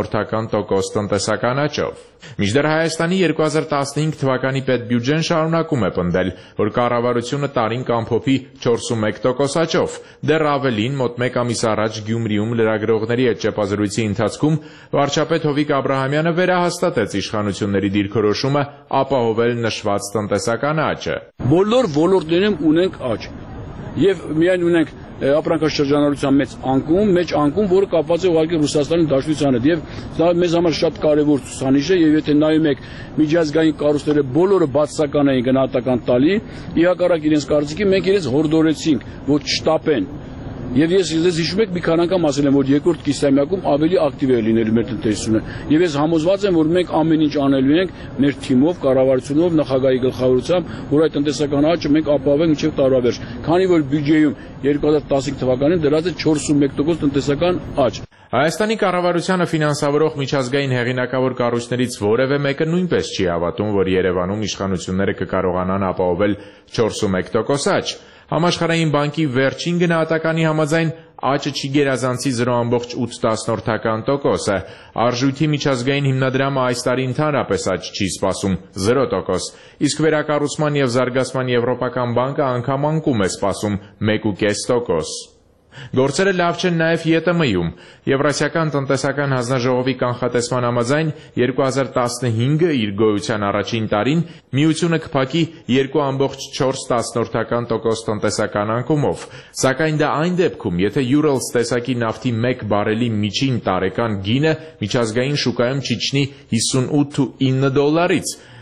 տոկոս տնտեսական աճով։ Մինչդեռ Հայաստանի երկու հազար տասնհինգ թվականի պետբյուջեն շարունակում է պնդել, որ կառավարությունը տարին կամփոփի չորս կόμμα մեկ տոկոս աճով։ Դեռ ավելին, մոտ մեկ ամիս առաջ Գյումրիում լրագրողների հետ ճեպազրույցի ընթացքում վարչապետ Հովիկ Աբրահամյանը վերահաստատեց իշխանությունների դիրքորոշումը ապահովել նշված տնտեսական աճը։ Բոլոր ոլորտներում ունենք աճ եւ միայն ունենք ապրանքաշրջանառության մեծ անկում, մեծ անկում, որը կապված է ուղղակի Ռուսաստանի Դաշնության հետ եւ դա մեզ համար շատ կարեւոր ցուցանիշ է եւ եթե նայում եք միջազգային կառույցները բոլորը բացասական էին գնահատական տալի, ի հակառակ իրենց կարծիքի մենք իրենց հորդորեցինք, որ չշտապեն։ Եվ ես ես հիշում եք մի քանի անգամ ասել եմ, որ երկրորդ կիսամյակում ավելի ակտիվ է լինելու մեր տնտեսությունը։ Եվ ես համոզված եմ, որ մենք ամեն ինչ անելու ենք մեր թիմով, կառավարությունով, նախագահի գլխավորությամբ, որ այդ տնտեսական աճը մենք ապահովենք մինչև տարվա վերջ։ Քանի որ բյուջեում երկու հազար տասնհինգ թվականին դրած է չորս կόμμα մեկ տոկոս տնտեսական աճ։ Հայաստանի կառավարությանը ֆինանսավորող միջազգային հեղինակավոր կառույցներից որևէ մեկը նույնպես չի հավատում, որ Երևանում իշխանությունները կկարողանան ապահովել չորս կόμμα մեկ տոկոս աճ։ Համաշխարհային բանկի վերջին գնահատականի համաձայն աճը չի գերազանցի զրո կόμma օգ տոկոսը։ Արժույթի միջազգային հիմնադրամը այս տարի ընդհանրապես աճ չի սպասում զրո տոկոս, իսկ վերակառուցման եւ զարգացման եվրոպական բանկը անգամ անկում է սպասում մեկ կόμma պենս տոկոս։ Գործերը լավ չեն նաև ԵՏՄ-ում։ Եվրասիական տնտեսական հանձնաժողովի կանխատեսման համաձայն երկու հազար տասնհինգը իր գոյության առաջին տարին միությունը կփակի երկու կόμma չորս տոկոս տնտեսական անկումով, սակայն դա այն դեպքում, եթե Urals տեսակի նավթի մեկ բարելի միջին տարեկան գինը միջազգային շուկայում չիջնի հիսունութ կόμma ինը դոլարից։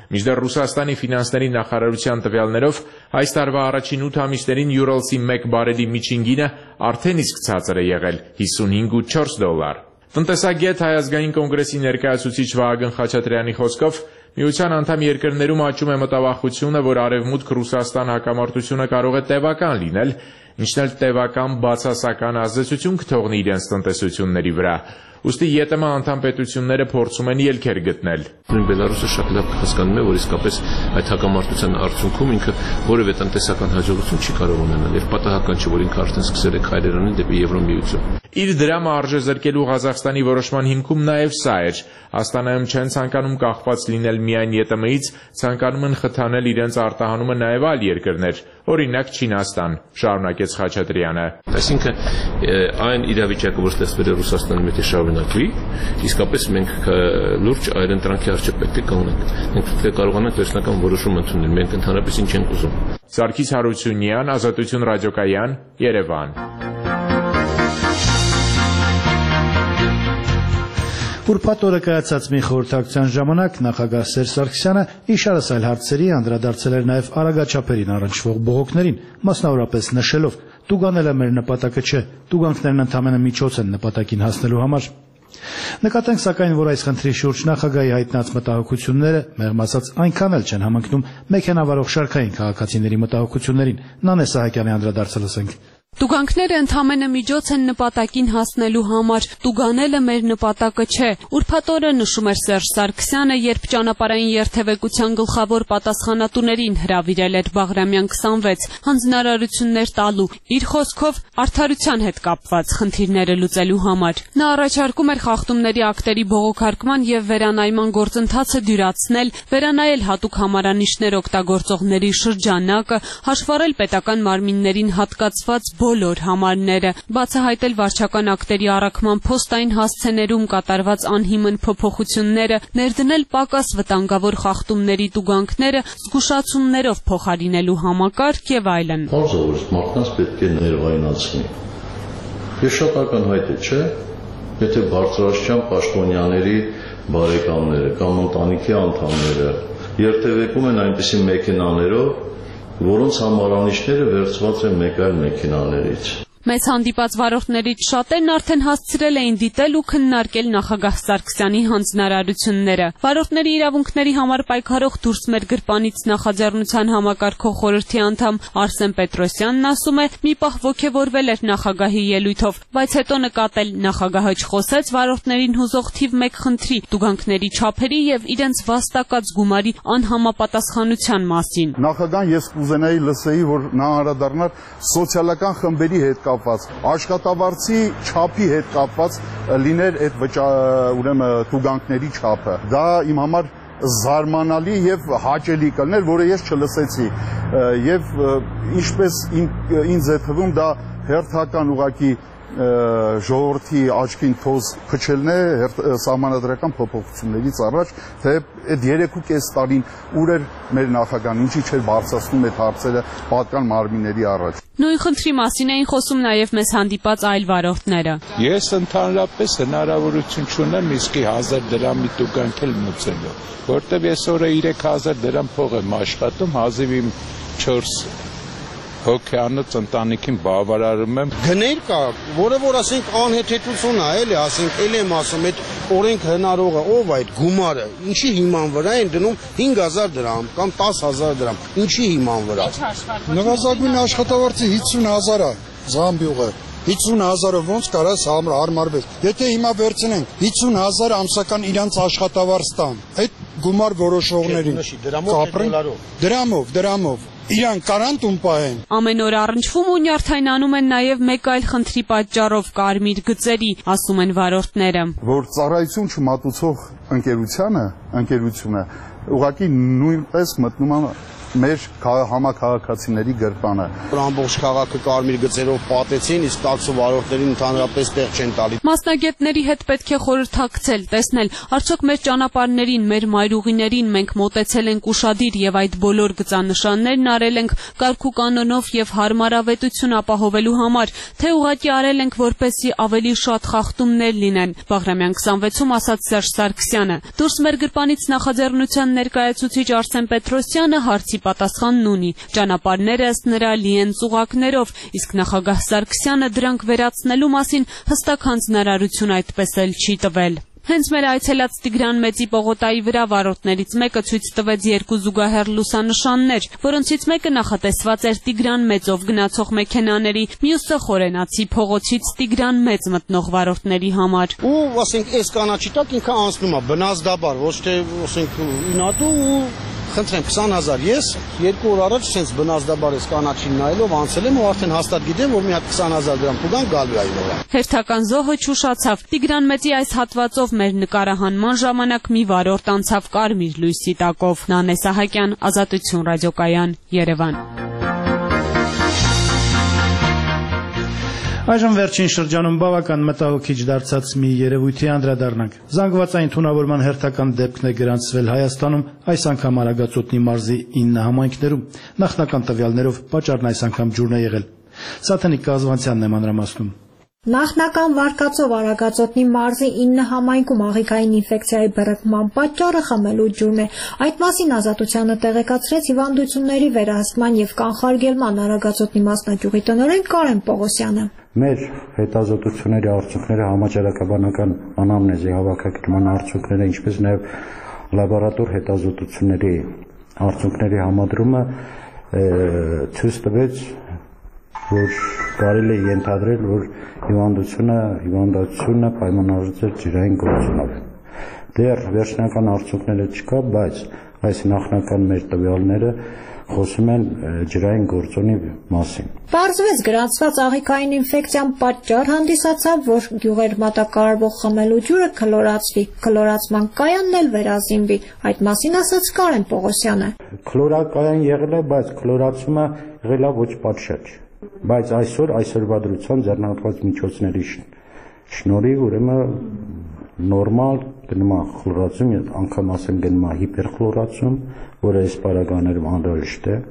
Մինչդեռ Ռուսաստանի ֆինանսների նախարարության տվյալներով այս տարվա առաջին ութ ամիսներին յուրալսի մեկ բարելի միջին գինը արդեն իսկ ցածր է եղել հիսունհինգ ու չորս դոլար։ Տնտեսագետ Հայ ազգային կոնգրեսի ներկայացուցիչ Վահագն Խաչատրյանի խոսքով Միության անդամ երկրներում աճում է մտավախությունը, որ Արևմուտք-Ռուսաստան հակամարտությունը կարող է տևական լինել, ինչն էլ տևական բացասական ազդեցություն կթողնի իրենց տնտեսությունների վրա։ Ուստի ԵՏՄ անդամ պետությունները փորձում են ելքեր գտնել։ Բելարուսը շատ լավ հասկանում է, որ իսկապես այդ հակամարտության արդյունքում ինքը որևէ տնտեսական հաջողություն չի կարող ունենալ, եւ պատահական չէ, որ ինքը արդեն սկսել է քայլեր անել դեպի Եվրոմիություն։ Իր դրամը արժե զրկելու Ղազախստանի որոշման հիմքում նաև սա էր։ Աստանայում չեն ցանկանում կախված լինել միայն ԵՏՄ-ից, ցանկանում են խթանել իրենց արտահանումը նաև այլ երկրներ, օրինակ Չինաստան, շարունակեց Խաչատրյանը։ Այսինքն այն իրավիճակը, որ ստեղծվել է Ռուսաստանի մեջ, շարունակվի, իսկապես մենք լուրջ այլընտրանքի առջև պետք է կանգնենք։ Մենք պետք է կարողանանք վերջնական որոշում ընդունել։ Մենք ընդհանրապես ինչ ենք ուզում։ Սարգիս Հարությունյան, Ազատություն ռադիոկայան, Երևան։ Ուրբաթ օրը կայացած մի խորհրդակցության ժամանակ նախագահ Սերժ Սարգսյանը իշարս այլ հարցերի անդրադարձել էր նաև արագաչափերին առնչվող բողոքներին, մասնավորապես նշելով. «Տուգանելը մեր նպատակը չէ, տուգանքներն ընդամենը միջոց են նպատակին հասնելու համար»։ Նկատենք սակայն, որ այս խնդրի շուրջ նախագահի հայտնած մտահոգությունները, մեղմ ասած, այնքան էլ չեն համընկնում մեքենավարող շարքային քաղաքացիների մտահոգություններին։ Նանե Սահակյանի անդրադարձը լսենք։ Տուգանքները ընդամենը միջոց են նպատակին հասնելու համար, տուգանելը մեր նպատակը չէ։ Ուրբաթ օրը նշում էր Սերժ Սարգսյանը, երբ ճանապարհային երթևեկության գլխավոր պատասխանատուներին հրավիրել էր Բաղրամյան քսանվեց հանձնարարություններ տալու, իր խոսքով արդարության հետ կապված խնդիրները լուծելու համար։ Նա առաջարկում էր խախտումների ակտերի բողոքարկման եւ վերանայման գործընթացը դյուրացնել, վերանայել հատուկ համարանիշներ օգտագործողների շրջանակը, հաշվառել պետական մարմիններին հատկացված բոլոր համարները, բացահայտել վարչական ակտերի առաքման փոստային հասցեներում կատարված անհիմն փոփոխությունները, ներդնել պակաս վտանգավոր խախտումների տուգանքները զգուշացումներով փոխարինելու համակարգ եւ այլն։ Պարզապես մարդկանց պետք է ներվայնացնի։ Ես շատ ակնհայտ է, չէ՞, եթե բարձրաստիճան պաշտոնյաների բարեկամները կամ ընտանիքի անդամները երթևեկում են այնպիսի մեքենաներով, որոնց համարանիշները վերցված են մեկ այլ մեքենաներից։ Մեծ հանդիպած վարորդներից շատերն արդեն հասցրել էին դիտել ու քննարկել նախագահ Սարգսյանի հանձնարարությունները։ Վարորդների իրավունքների համար պայքարող «Դուրս մեր գրպանից» նախաձեռնության համակարգող խորհրդի անդամ Արսեն Պետրոսյանն ասում է, մի պահ ոգևորվել էր նախագահի ելույթով, բայց հետո նկատել նախագահը չխոսեց վարորդներին հուզող թիվ մեկ խնդրի՝ տուգանքների չափերի եւ իրենց վաստակած գումարի անհամապատասխանության մասին։ Նախագահան ես կուզենայի լսեի, որ նա անդրադառնար սոցիալական խմբերի հետ կապված, աշխատավարձի չափի հետ կապված լիներ այդ ուրեմն տուգանքների չափը։ Դա իմ համար զարմանալի եւ հաճելի կլներ, որը ես չլսեցի, եւ ինչպես ինձ է թվում, դա հերթական ուղղակի ժողովրդի աչքին թոզ փչելն է սահմանադրական փոփոխություններից առաջ, թե այդ երեք ու կես տարին ուր էր մեր նախագահան, ինչի չէր բարձրացնում այդ հարցերը պատկան մարմինների առաջ։ Նույն խնդրի մասին էին խոսում նաև մեզ հանդիպած այլ վարորդները։ Ես ընդհանրապես հնարավորություն չունեմ իսկի հազար դրամի տուգանք էլ մուծելու, որտեղ ես օրը երեք հազար դրամ փող եմ աշխատում, հազիվ իմ չորս հոգեանոց ընտանիքին բավարարում եմ։ Գներ կա, որը որ ասենք անհեթեթություն է, էլի, ասենք էլ եմ ասում, այդ օրենք հնարողը ով այդ գումարը, ինչի հիման վրա են դնում հինգ հազար դրամ կամ տաս հազար դրամ, ինչի հիման վրա։ Նվազագույն աշխատավարձը հիսուն հազար է, Զամբյուղը։ հիսուն հազարը ոնց կարաս հարմարվեց։ Եթե հիմա վերցնենք հիսուն հազար ամսական իրանց աշխատավարձ տան, այդ գումար որոշողներին կապրեն դրամով, դրամով Իրան կարան տուն պահեն։ Ամեն օր առնչվում ու նյարդայնանում են նաև մեկ այլ խնդրի պատճառով կարմիր գծերի, ասում են վարորդները։ Որ ծառայություն չմատուցող ընկերությանը, ընկերությունը ուղղակի նույնպես մտնում է մեր համաքաղաքացիների գրպանը։ Ամբողջ քաղաքը կարմիր գծերով պատեցին, իսկ տաքսո վարորդներին ընդհանրապես տեղ չեն տալի։ Մասնագետների հետ պետք է խորհրդակցել, տեսնել, արդյոք մեր ճանապարհներին, մեր մայրուղիներին մենք մոտեցել ենք ուշադիր եւ այդ բոլոր գծանշաններն արել ենք կարգ ու կանոնով եւ հարմարավետություն ապահովելու համար, թե ուղղակի արել ենք որպեսզի ավելի շատ խախտումներ լինեն։ Բաղրամյան քսանվեցում ասաց Սերժ Սարգսյանը։ Դուրս մեր գրպանից նախաձեռնության ներկայացուցիչ Արսեն Պետրոսյանը հարցի պատասխանն ունի։ Ճանապարհները ըստ նրա լի են ծուղակներով, իսկ նախագահ Սարգսյանը դրանք վերացնելու մասին հստակ հանձնարարություն այդպես էլ չի տվել։ Հենց մեր այցելած Տիգրան Մեծի պողոտայի վրա վարորդներից մեկը ցույց տվեց երկու զուգահեռ լուսանշաններ, որոնցից մեկը նախատեսված էր Տիգրան Մեծով գնացող մեքենաների, մյուսը խորենացի փողոցից Տիգրան Մեծ մտնող վարորդների համար։ Ու ասենք այս կանաչի տակ ինքը անցնում է բնազդաբար, ոչ թե ասենք ինատու ու խնդրեմ քսան հազար ես երկու օր առաջ sense բնազդաբար ես կանաչին նայելով անցել եմ ու արդեն հաստատ գիտեմ որ մի հատ քսան հազար դրամ փուգան գալու է ինովա։ Հերթական զոհը չուշացավ։ Տիգրան Մեծի այս հատվածով մեր նկարահանման ժամանակ մի վարորդ անցավ կարմիր լույսի տակով։ Նանե Սահակյան, Ազատություն ռադիոկայան, Երևան։ Այժմ վերջին շրջանում բավական մտահոգիչ դարձած մի երևույթի անդրադառնանք։ Զանգվածային թունավորման հերթական դեպքն է գրանցվել Հայաստանում, այս անգամ Արագածոտնի մարզի ինը համայնքներում։ Նախնական տվյալներով պատճառն այս անգամ ջուրն է եղել։ Սաթենիկ Կազվանցյանն է մանրամասնում։ Նախնական վարկածով Արագածոտնի մարզի ինը համայնքում աղիքային ինֆեկցիայի բռնկման պատճառը խմելու ջուրն է։ Այդ մասին Ազատությանը տեղեկացրեց հիվանդությունների վերահսկման եւ կանխարգելման Արագածոտնի մասնաճյուղի տնօրեն Կարեն Պողոսյանը։ Մեր հետազոտությունների արդյունքները համաճարակաբանական անամնեզի հավաքագրման արդյունքները, ինչպես նաեւ լաբորատոր հետազոտությունների արդյունքների համադրումը ցույց տվեց, որ կարելի է ենթադրել, որ հիվանդությունը, հիվանդությունը պայմանավորված է ջրային գործոնով։ Դեռ վերջնական արդյունքները չկա, բայց այս նախնական մեր տվյալները խոսում են ջրային գործոնի մասին։ Պարզվեց գրանցված աղիքային ինֆեկցիան պատճառ հանդիսացավ, որ գյուղեր մատակարարվող խմելու ջուրը քլորացվի, քլորացման կայանն էլ վերազինվի։ Այդ մասին ասաց Կարեն Պողոսյանը։ Քլորակայան եղել է, բայց քլորացումը եղել է ոչ պատշաճ։ Բայց այսօր այսօրվա դրությամբ ձեռնարկված միջոցների շնորհիվ ուրեմն նորմալ գնում է խլորացում, անգամ ասեմ գնում է հիպերխլորացում, որը այս պարագաներում անհրաժեշտ է։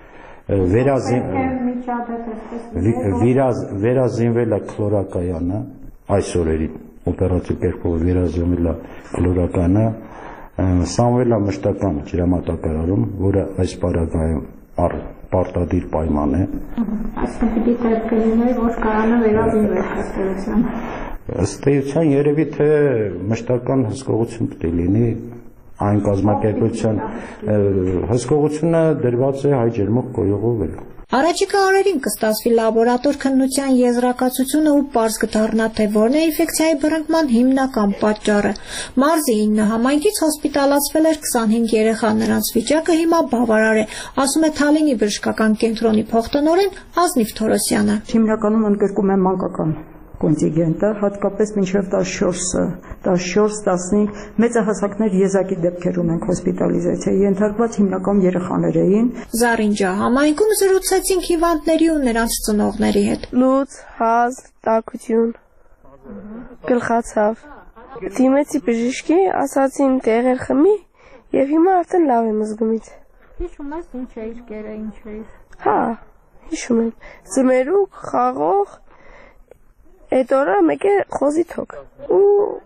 Վերազինվել է քլորակայանը, այս օրերի օպերատիվ կերպով վերազինվել է քլորակայանը, սանվել է մշտական ջրամատակարարում, որը այս պարագայում պարտադիր պայման է։ Այսինքն պիտի պետք է լինի, որ կայանը վերազինվի ըստ Ըստ էության երևի թե մշտական հսկողություն պետք է լինի այն կազմակերպության հսկողությունը դրված է հայ ջերմող կոյուղով վրա։ Առաջիկա օրերին կստացվի լաբորատոր քննության եզրակացությունը ու պարզ կդառնա, թե որն է ինֆեկցիայի բռնկման հիմնական պատճառը։ Մարզի ինը համայնքից հոսպիտալացվել էր քսանհինգ երեխա, նրանց վիճակը հիմա բավարար է, ասում է Թալինի բժշկական կենտրոնի փոխտնօրեն Ազնիվ Թորոսյանը։ Հիմնականում ընդգրկում է մանկական կոնտինգենտը, հատկապես մինչև տասնչորս տասնհինգ մեծահասակներ եզակի դեպքեր ունենք հոսպիտալիզացիայի ենթարկված հիմնական երեխաներ էին։ Զարինջա համայնքում զրուցեցինք հիվանդների ու նրանց ծնողների հետ։ Լուծ, հազ, տաքություն, գլխացավ։ Դիմեցի բժշկի, ասացին տեղեր խմի եւ հիմա արդեն լավ եմ զգում։ Հիշում ես ինչ էիր կերը, ինչ էիր։ Հա, հիշում եմ։ Ձմերուկ, խաղող Այդ օրը մեկ է խոզի թոք ու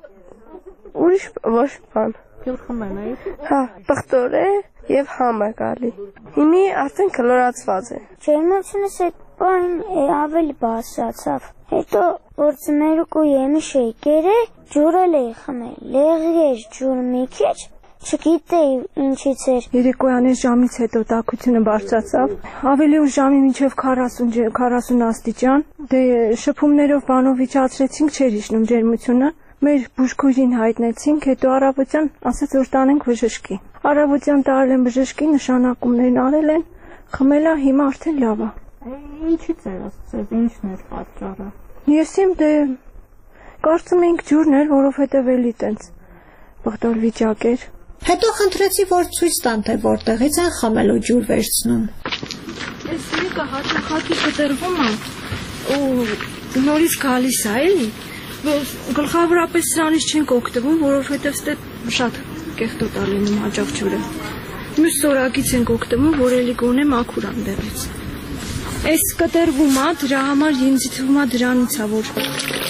ուրիշ ոչ բան։ Փիլ խմել էի։ Հա, պղտոր է եւ համ է գալի։ Հիմի արդեն քլորացված է։ Ջերմությունս այդ բան ավելի բարձրացավ։ Հետո որ ձմերուկ ու եմիշ էի կերե, ջուրել էի խմել։ Լեղեր ջուր մի քիչ Չգիտեի ինչից էր։ Երեկոյանի ժամից հետո տաքությունը բարձրացավ, ավելի ուշ ժամի մինչև քառասուն աստիճան, դե շփումներով բանով իջացրեցինք, չէր իջնում ջերմությունը, մեր բուժքույրին հայտնեցինք, հետո առավոտյան ասաց որ տանենք բժշկի։ Առավոտյան տարել են բժշկի, նշանակումներն արել են, խմել է, հիմա արդեն լավ է։ Ինչից էր ասացել, ինչն էր պատճառը։ Ես իմ դե կարծում էինք ջուրն էր, որովհետև էլի տենց բղտոր վիճակ էր։ Հետո խնդրեցի, որ ցույց տան, թե որտեղից են խմելու ջուր վերցնում։ Այս մեկը հաճախակի կտրվում է ու նորից գալիս է, էլի։ Գլխավորապես սրանից չենք օգտվում, որովհետև ստե շատ կեղտոտ է լինում հաճախ ջուրը։ Մյուս սորակից ենք օգտվում, որ էլի գոնե մաքուր անդեղից։ Այս կտրվում է, դրա համար ինձ թվում է դրանից է, որ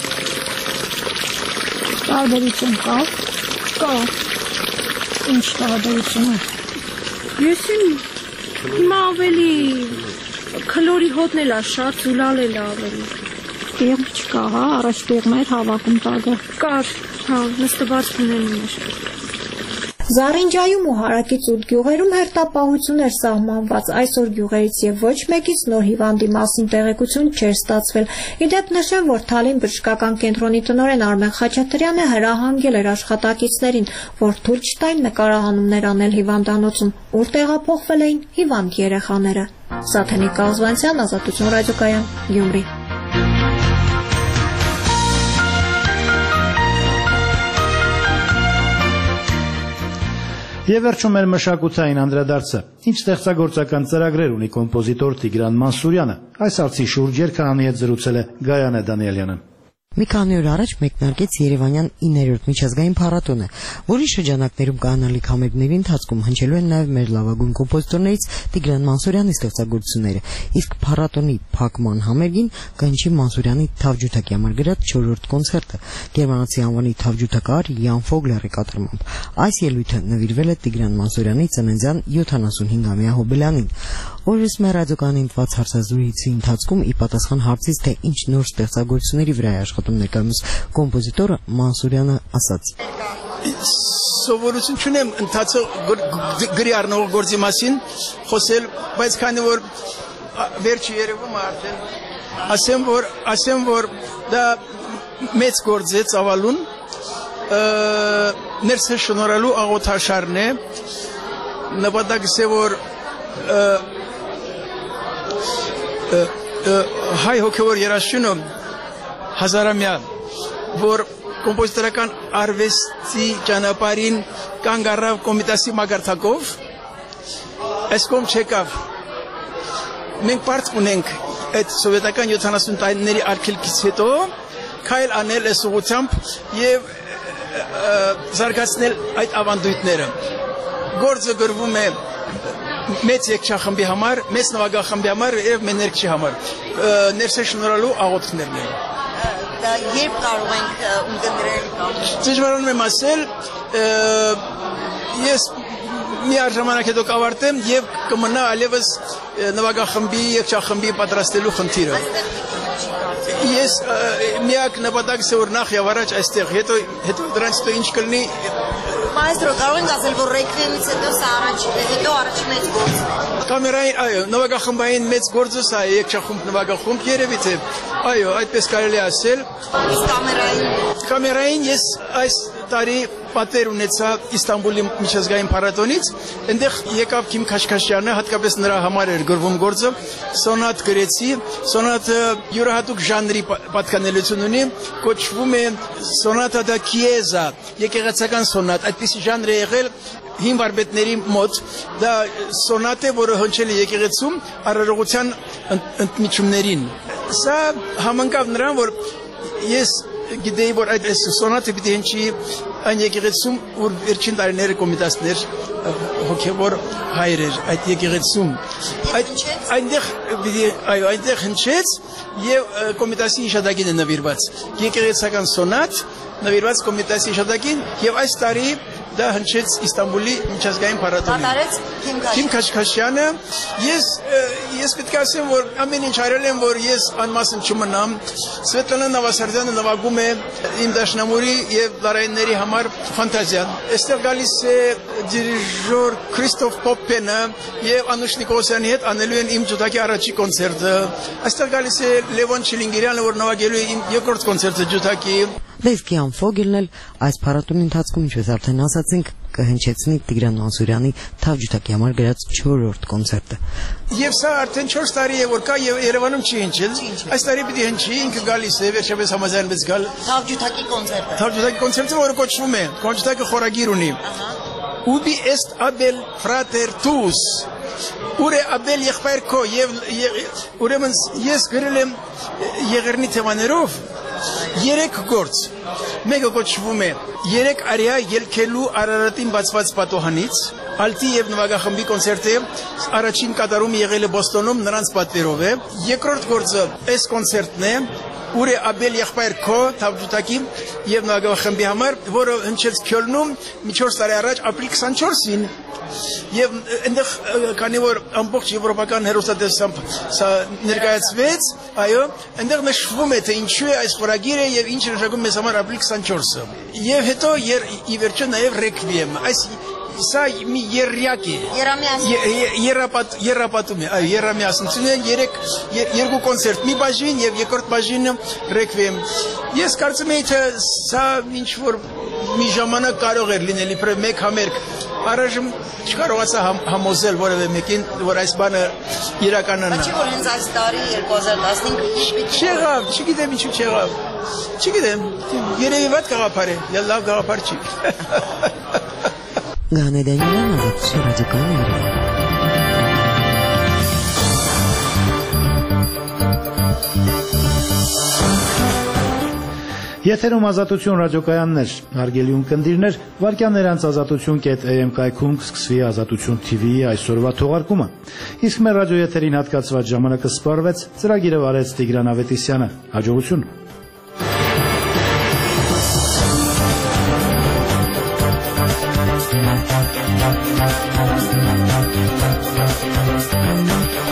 տարբերություն կա։ Կա։ Ինչ տարբերություն է։ Ես հիմա ավելի քլորի հոտն էլ է շատ, զուլալ էլ է ավելի։ Տեղմ չկա, հա, առաջ տեղմ էր հավաքում տագը։ Կար, հա, նստված ունենում էր։ Զարինջայում ու հարակից ութ գյուղերում հերթապահություն էր սահմանված, այսօր գյուղերից եւ ոչ մեկից նոր հիվանդի մասին տեղեկություն չէր ստացվել։ Իդեպ նշեմ, որ Թալին բժշկական կենտրոնի տնօրեն Արմեն Խաչատրյանը հրահանգել էր աշխատակիցներին, որ թույլ չտային նկարահանումներ անել հիվանդանոցում, ուր տեղափոխվել էին հիվանդ երեխաները։ Սաթենիկ Կազվանցյան, Ազատություն ռադիոկայան, Գյումրի։ Եվ վերջում մեր մշակութային անդրադարձը։ Ինչ ստեղծագործական ծրագրեր ունի կոմպոզիտոր Տիգրան Մանսուրյանը, այս հարցի շուրջ երգարանի հետ զրուցել է Գայանե Դանիելյանը։ Մի քանի օր առաջ մեկնարկեց Երևանյան իններորդ միջազգային փառատոնը, որի շրջանակներում կանալիք համերգների ընթացքում հնչելու են նաև մեր լավագույն կոմպոզիտորներից Տիգրան Մանսուրյանի ստեղծագործությունները, իսկ փառատոնի փակման համերգին կհնչի Մանսուրյանի թավջութակի համար գրած չորրորդ կոնցերտը, գերմանացի անվանի թավջութակահար Յան Ֆոգլերի կատարմամբ։ Այս ելույթը նվիրվել է Տիգրան Մանսուրյանի ծննդյան յոթանասունհինգամյա հոբելյանին։ Օրս մեր ռադիոկայանի ընտրված հարցազրույցի ընթացքում ի պատասխան հարցից, թե ինչ նոր ստեղծագործությունների վրա է աշխատում ներկայումս կոմպոզիտորը, Մանսուրյանը ասաց. Սովորություն չունեմ ընթացող գրի առնող գործի մասին խոսել, բայց քանի որ վերջի երևում արդեն ասեմ, որ ասեմ, որ դա մեծ գործ է ծավալուն, ներսը շնորհալու աղոթաշարն է, նպատակս է, որ հայ հոգևոր երաժշտությունը հազարամյա, որ կոմպոզիտորական արվեստի ճանապարհին կանգ առավ Կոմիտասի մագարտակով, այս կողմ չեկավ։ Մենք պարզ ունենք այդ սովետական յոթանասուն տարիների արգելքից հետո քայլ անել այս ուղղությամբ եւ զարգացնել այդ ավանդույթները։ Գործը գրվում է մեծ երգչախմբի համար, մեծ նվագախմբի համար եւ մեներգչի համար։ Ներսե շնորհալու աղոթքներն են։ Դա երբ կարող ենք ունկնդրել կամ Դժվարանում եմ ասել, ես մի առ ժամանակ հետո կավարտեմ եւ կմնա այլևս նվագախմբի, երգչախմբի պատրաստելու խնդիրը։ Ես միակ նպատակս է որ նախ եւ առաջ այստեղ, հետո հետո դրանից հետո ինչ կլինի Մայստրո, կարող ենք ասել, որ ռեկվիեմից հետո սա առաջ, հետո առաջ մեծ գործ է։ Կամերային, այո, նվագախմբային մեծ գործը սա է, երգչախումբ, նվագախումբ, երևի թե, այո, այդպես կարելի ասել։ Իսկ կամերային։ Կամերային ես այս տարի պատեր ունեցա Իստանբուլի միջազգային փառատոնից, այնտեղ եկավ Քիմ Քաշքաշյանը, հատկապես նրա համար էր գրվում գործը, սոնատ գրեցի, սոնատը յուրահատուկ ժանրի պատկանելություն ունի, կոչվում է սոնատա դա քիեզա, եկեղեցական սոնատ, այդպիսի ժանր է եղել հին վարպետների մոտ, դա սոնատ է, որը հնչել է եկեղեցում արարողության ընդմիջումներին։ Սա համընկավ նրան, որ ես գիտեի, որ այդ սոնատը պիտի հնչի այն եկեղեցում, որ վերջին տարիները Կոմիտասներ հոգևոր հայր էր այդ եկեղեցում։ Այնտեղ այո, այնտեղ հնչեց եւ Կոմիտասի հիշատակին է նվիրված։ Եկեղեցական սոնատ նվիրված Կոմիտասի հիշատակին եւ այս տարի դա հնչեց Իստանբուլի միջազգային փառատոնին։ Կատարեց Քիմ Քաշքաշյանը։ Ես ես պետք է ասեմ, որ ամեն ինչ արել եմ, որ ես անմասն չմնամ։ Սվետլանա Նավասարդյանը նվագում է իմ դաշնամուրի եւ լարայինների համար ֆանտազիան։ Այստեղ գալիս է դիրիժոր Քրիստոֆ Պոպենը եւ Անուշ Նիկոլոսյանի հետ անելու են իմ ջութակի առաջի կոնցերտը։ Այստեղ գալիս է Լևոն Չիլինգիրյանը, որ նվագելու է իմ երկրորդ կոնցերտը ջութակի։ Դեսկ Յան Ֆոգելն էլ այս փառատոնի ընթացքում ինչպես արդեն ասացինք կհնչեցնի Տիգրան Մանսուրյանի թավջութակի համար գրած չորրորդ կոնցերտը։ Եվ սա արդեն չորս տարի է որ կա եւ Երևանում չի հնչել։ Այս տարի պիտի հնչի, ինքը գալիս է վերջապես համաձայնվեց գալ։ Թավջութակի կոնցերտը։ Թավջութակի կոնցերտը, որը կոչվում է Թավջութակը խորագիր ունի։ Ubi est Abel frater tuus։ Ուր է Աբել եղբայր քո եւ ուրեմն ես գրել եմ եղերնի թեմաներով երեք գործ։ Մեկը կոչվում է երեք արիա ելքելու Արարատին բացված պատոհանից, Ալտի եւ նվագախմբի կոնցերտը առաջին կատարում եղել է Բոստոնում նրանց պատվերով է։ Երկրորդ գործը այս կոնցերտն է, ուր է Աբել եղբայր քո Թավջուտակի եւ նվագախմբի համար, որը հնչեց Քյոլնում մի չորս տարի առաջ ապրիլ քսանչորսին։ Եվ այնտեղ քանի որ ամբողջ եվրոպական հերոստատեսությամբ սա ներկայացվեց, այո, այնտեղ նշվում է թե ինչու է այս խորագիրը եւ ինչ նշանակում մեզ համար ապրիլ քսանչորսը։ Եվ հետո ի վերջո նաեւ ռեկվիեմ, այս սա մի երրյակ է։ Երապատ երապատում է, այո, երամիասնություն է, երեք երկու կոնցերտ, մի բաժին եւ երկրորդ բաժինը ռեկվիեմ։ Ես կարծում եմ թե սա ինչ որ մի ժամանակ կարող էր լինել իբրե մեկ համերգ։ Առայժմ չկարողացա համոզել որևէ մեկին, որ այս բանը իրականանա։ Բայց որ հենց այս տարի երկու հազար տասնհինգ չեղավ, չգիտեմ ինչու չեղավ։ Չգիտեմ, երևի վատ գաղափար է, լավ գաղափար չի։ Գանե Դանիելյան, Ազատություն ռադիոկայանի Երևան։ Եթերում Ազատություն ռադիոկայաններ, հարգելի ունկնդիրներ, վարքյաններ անց ազատություն կետ A M կայքում կսկսվի Ազատություն T V-ի այսօրվա թողարկումը։ Իսկ մեր ռադիոեթերին հատկացված ժամանակը սպառվեց, ծրագիրը վարեց Տիգրան Ավետիսյանը։ Հաջողություն։ Thank you.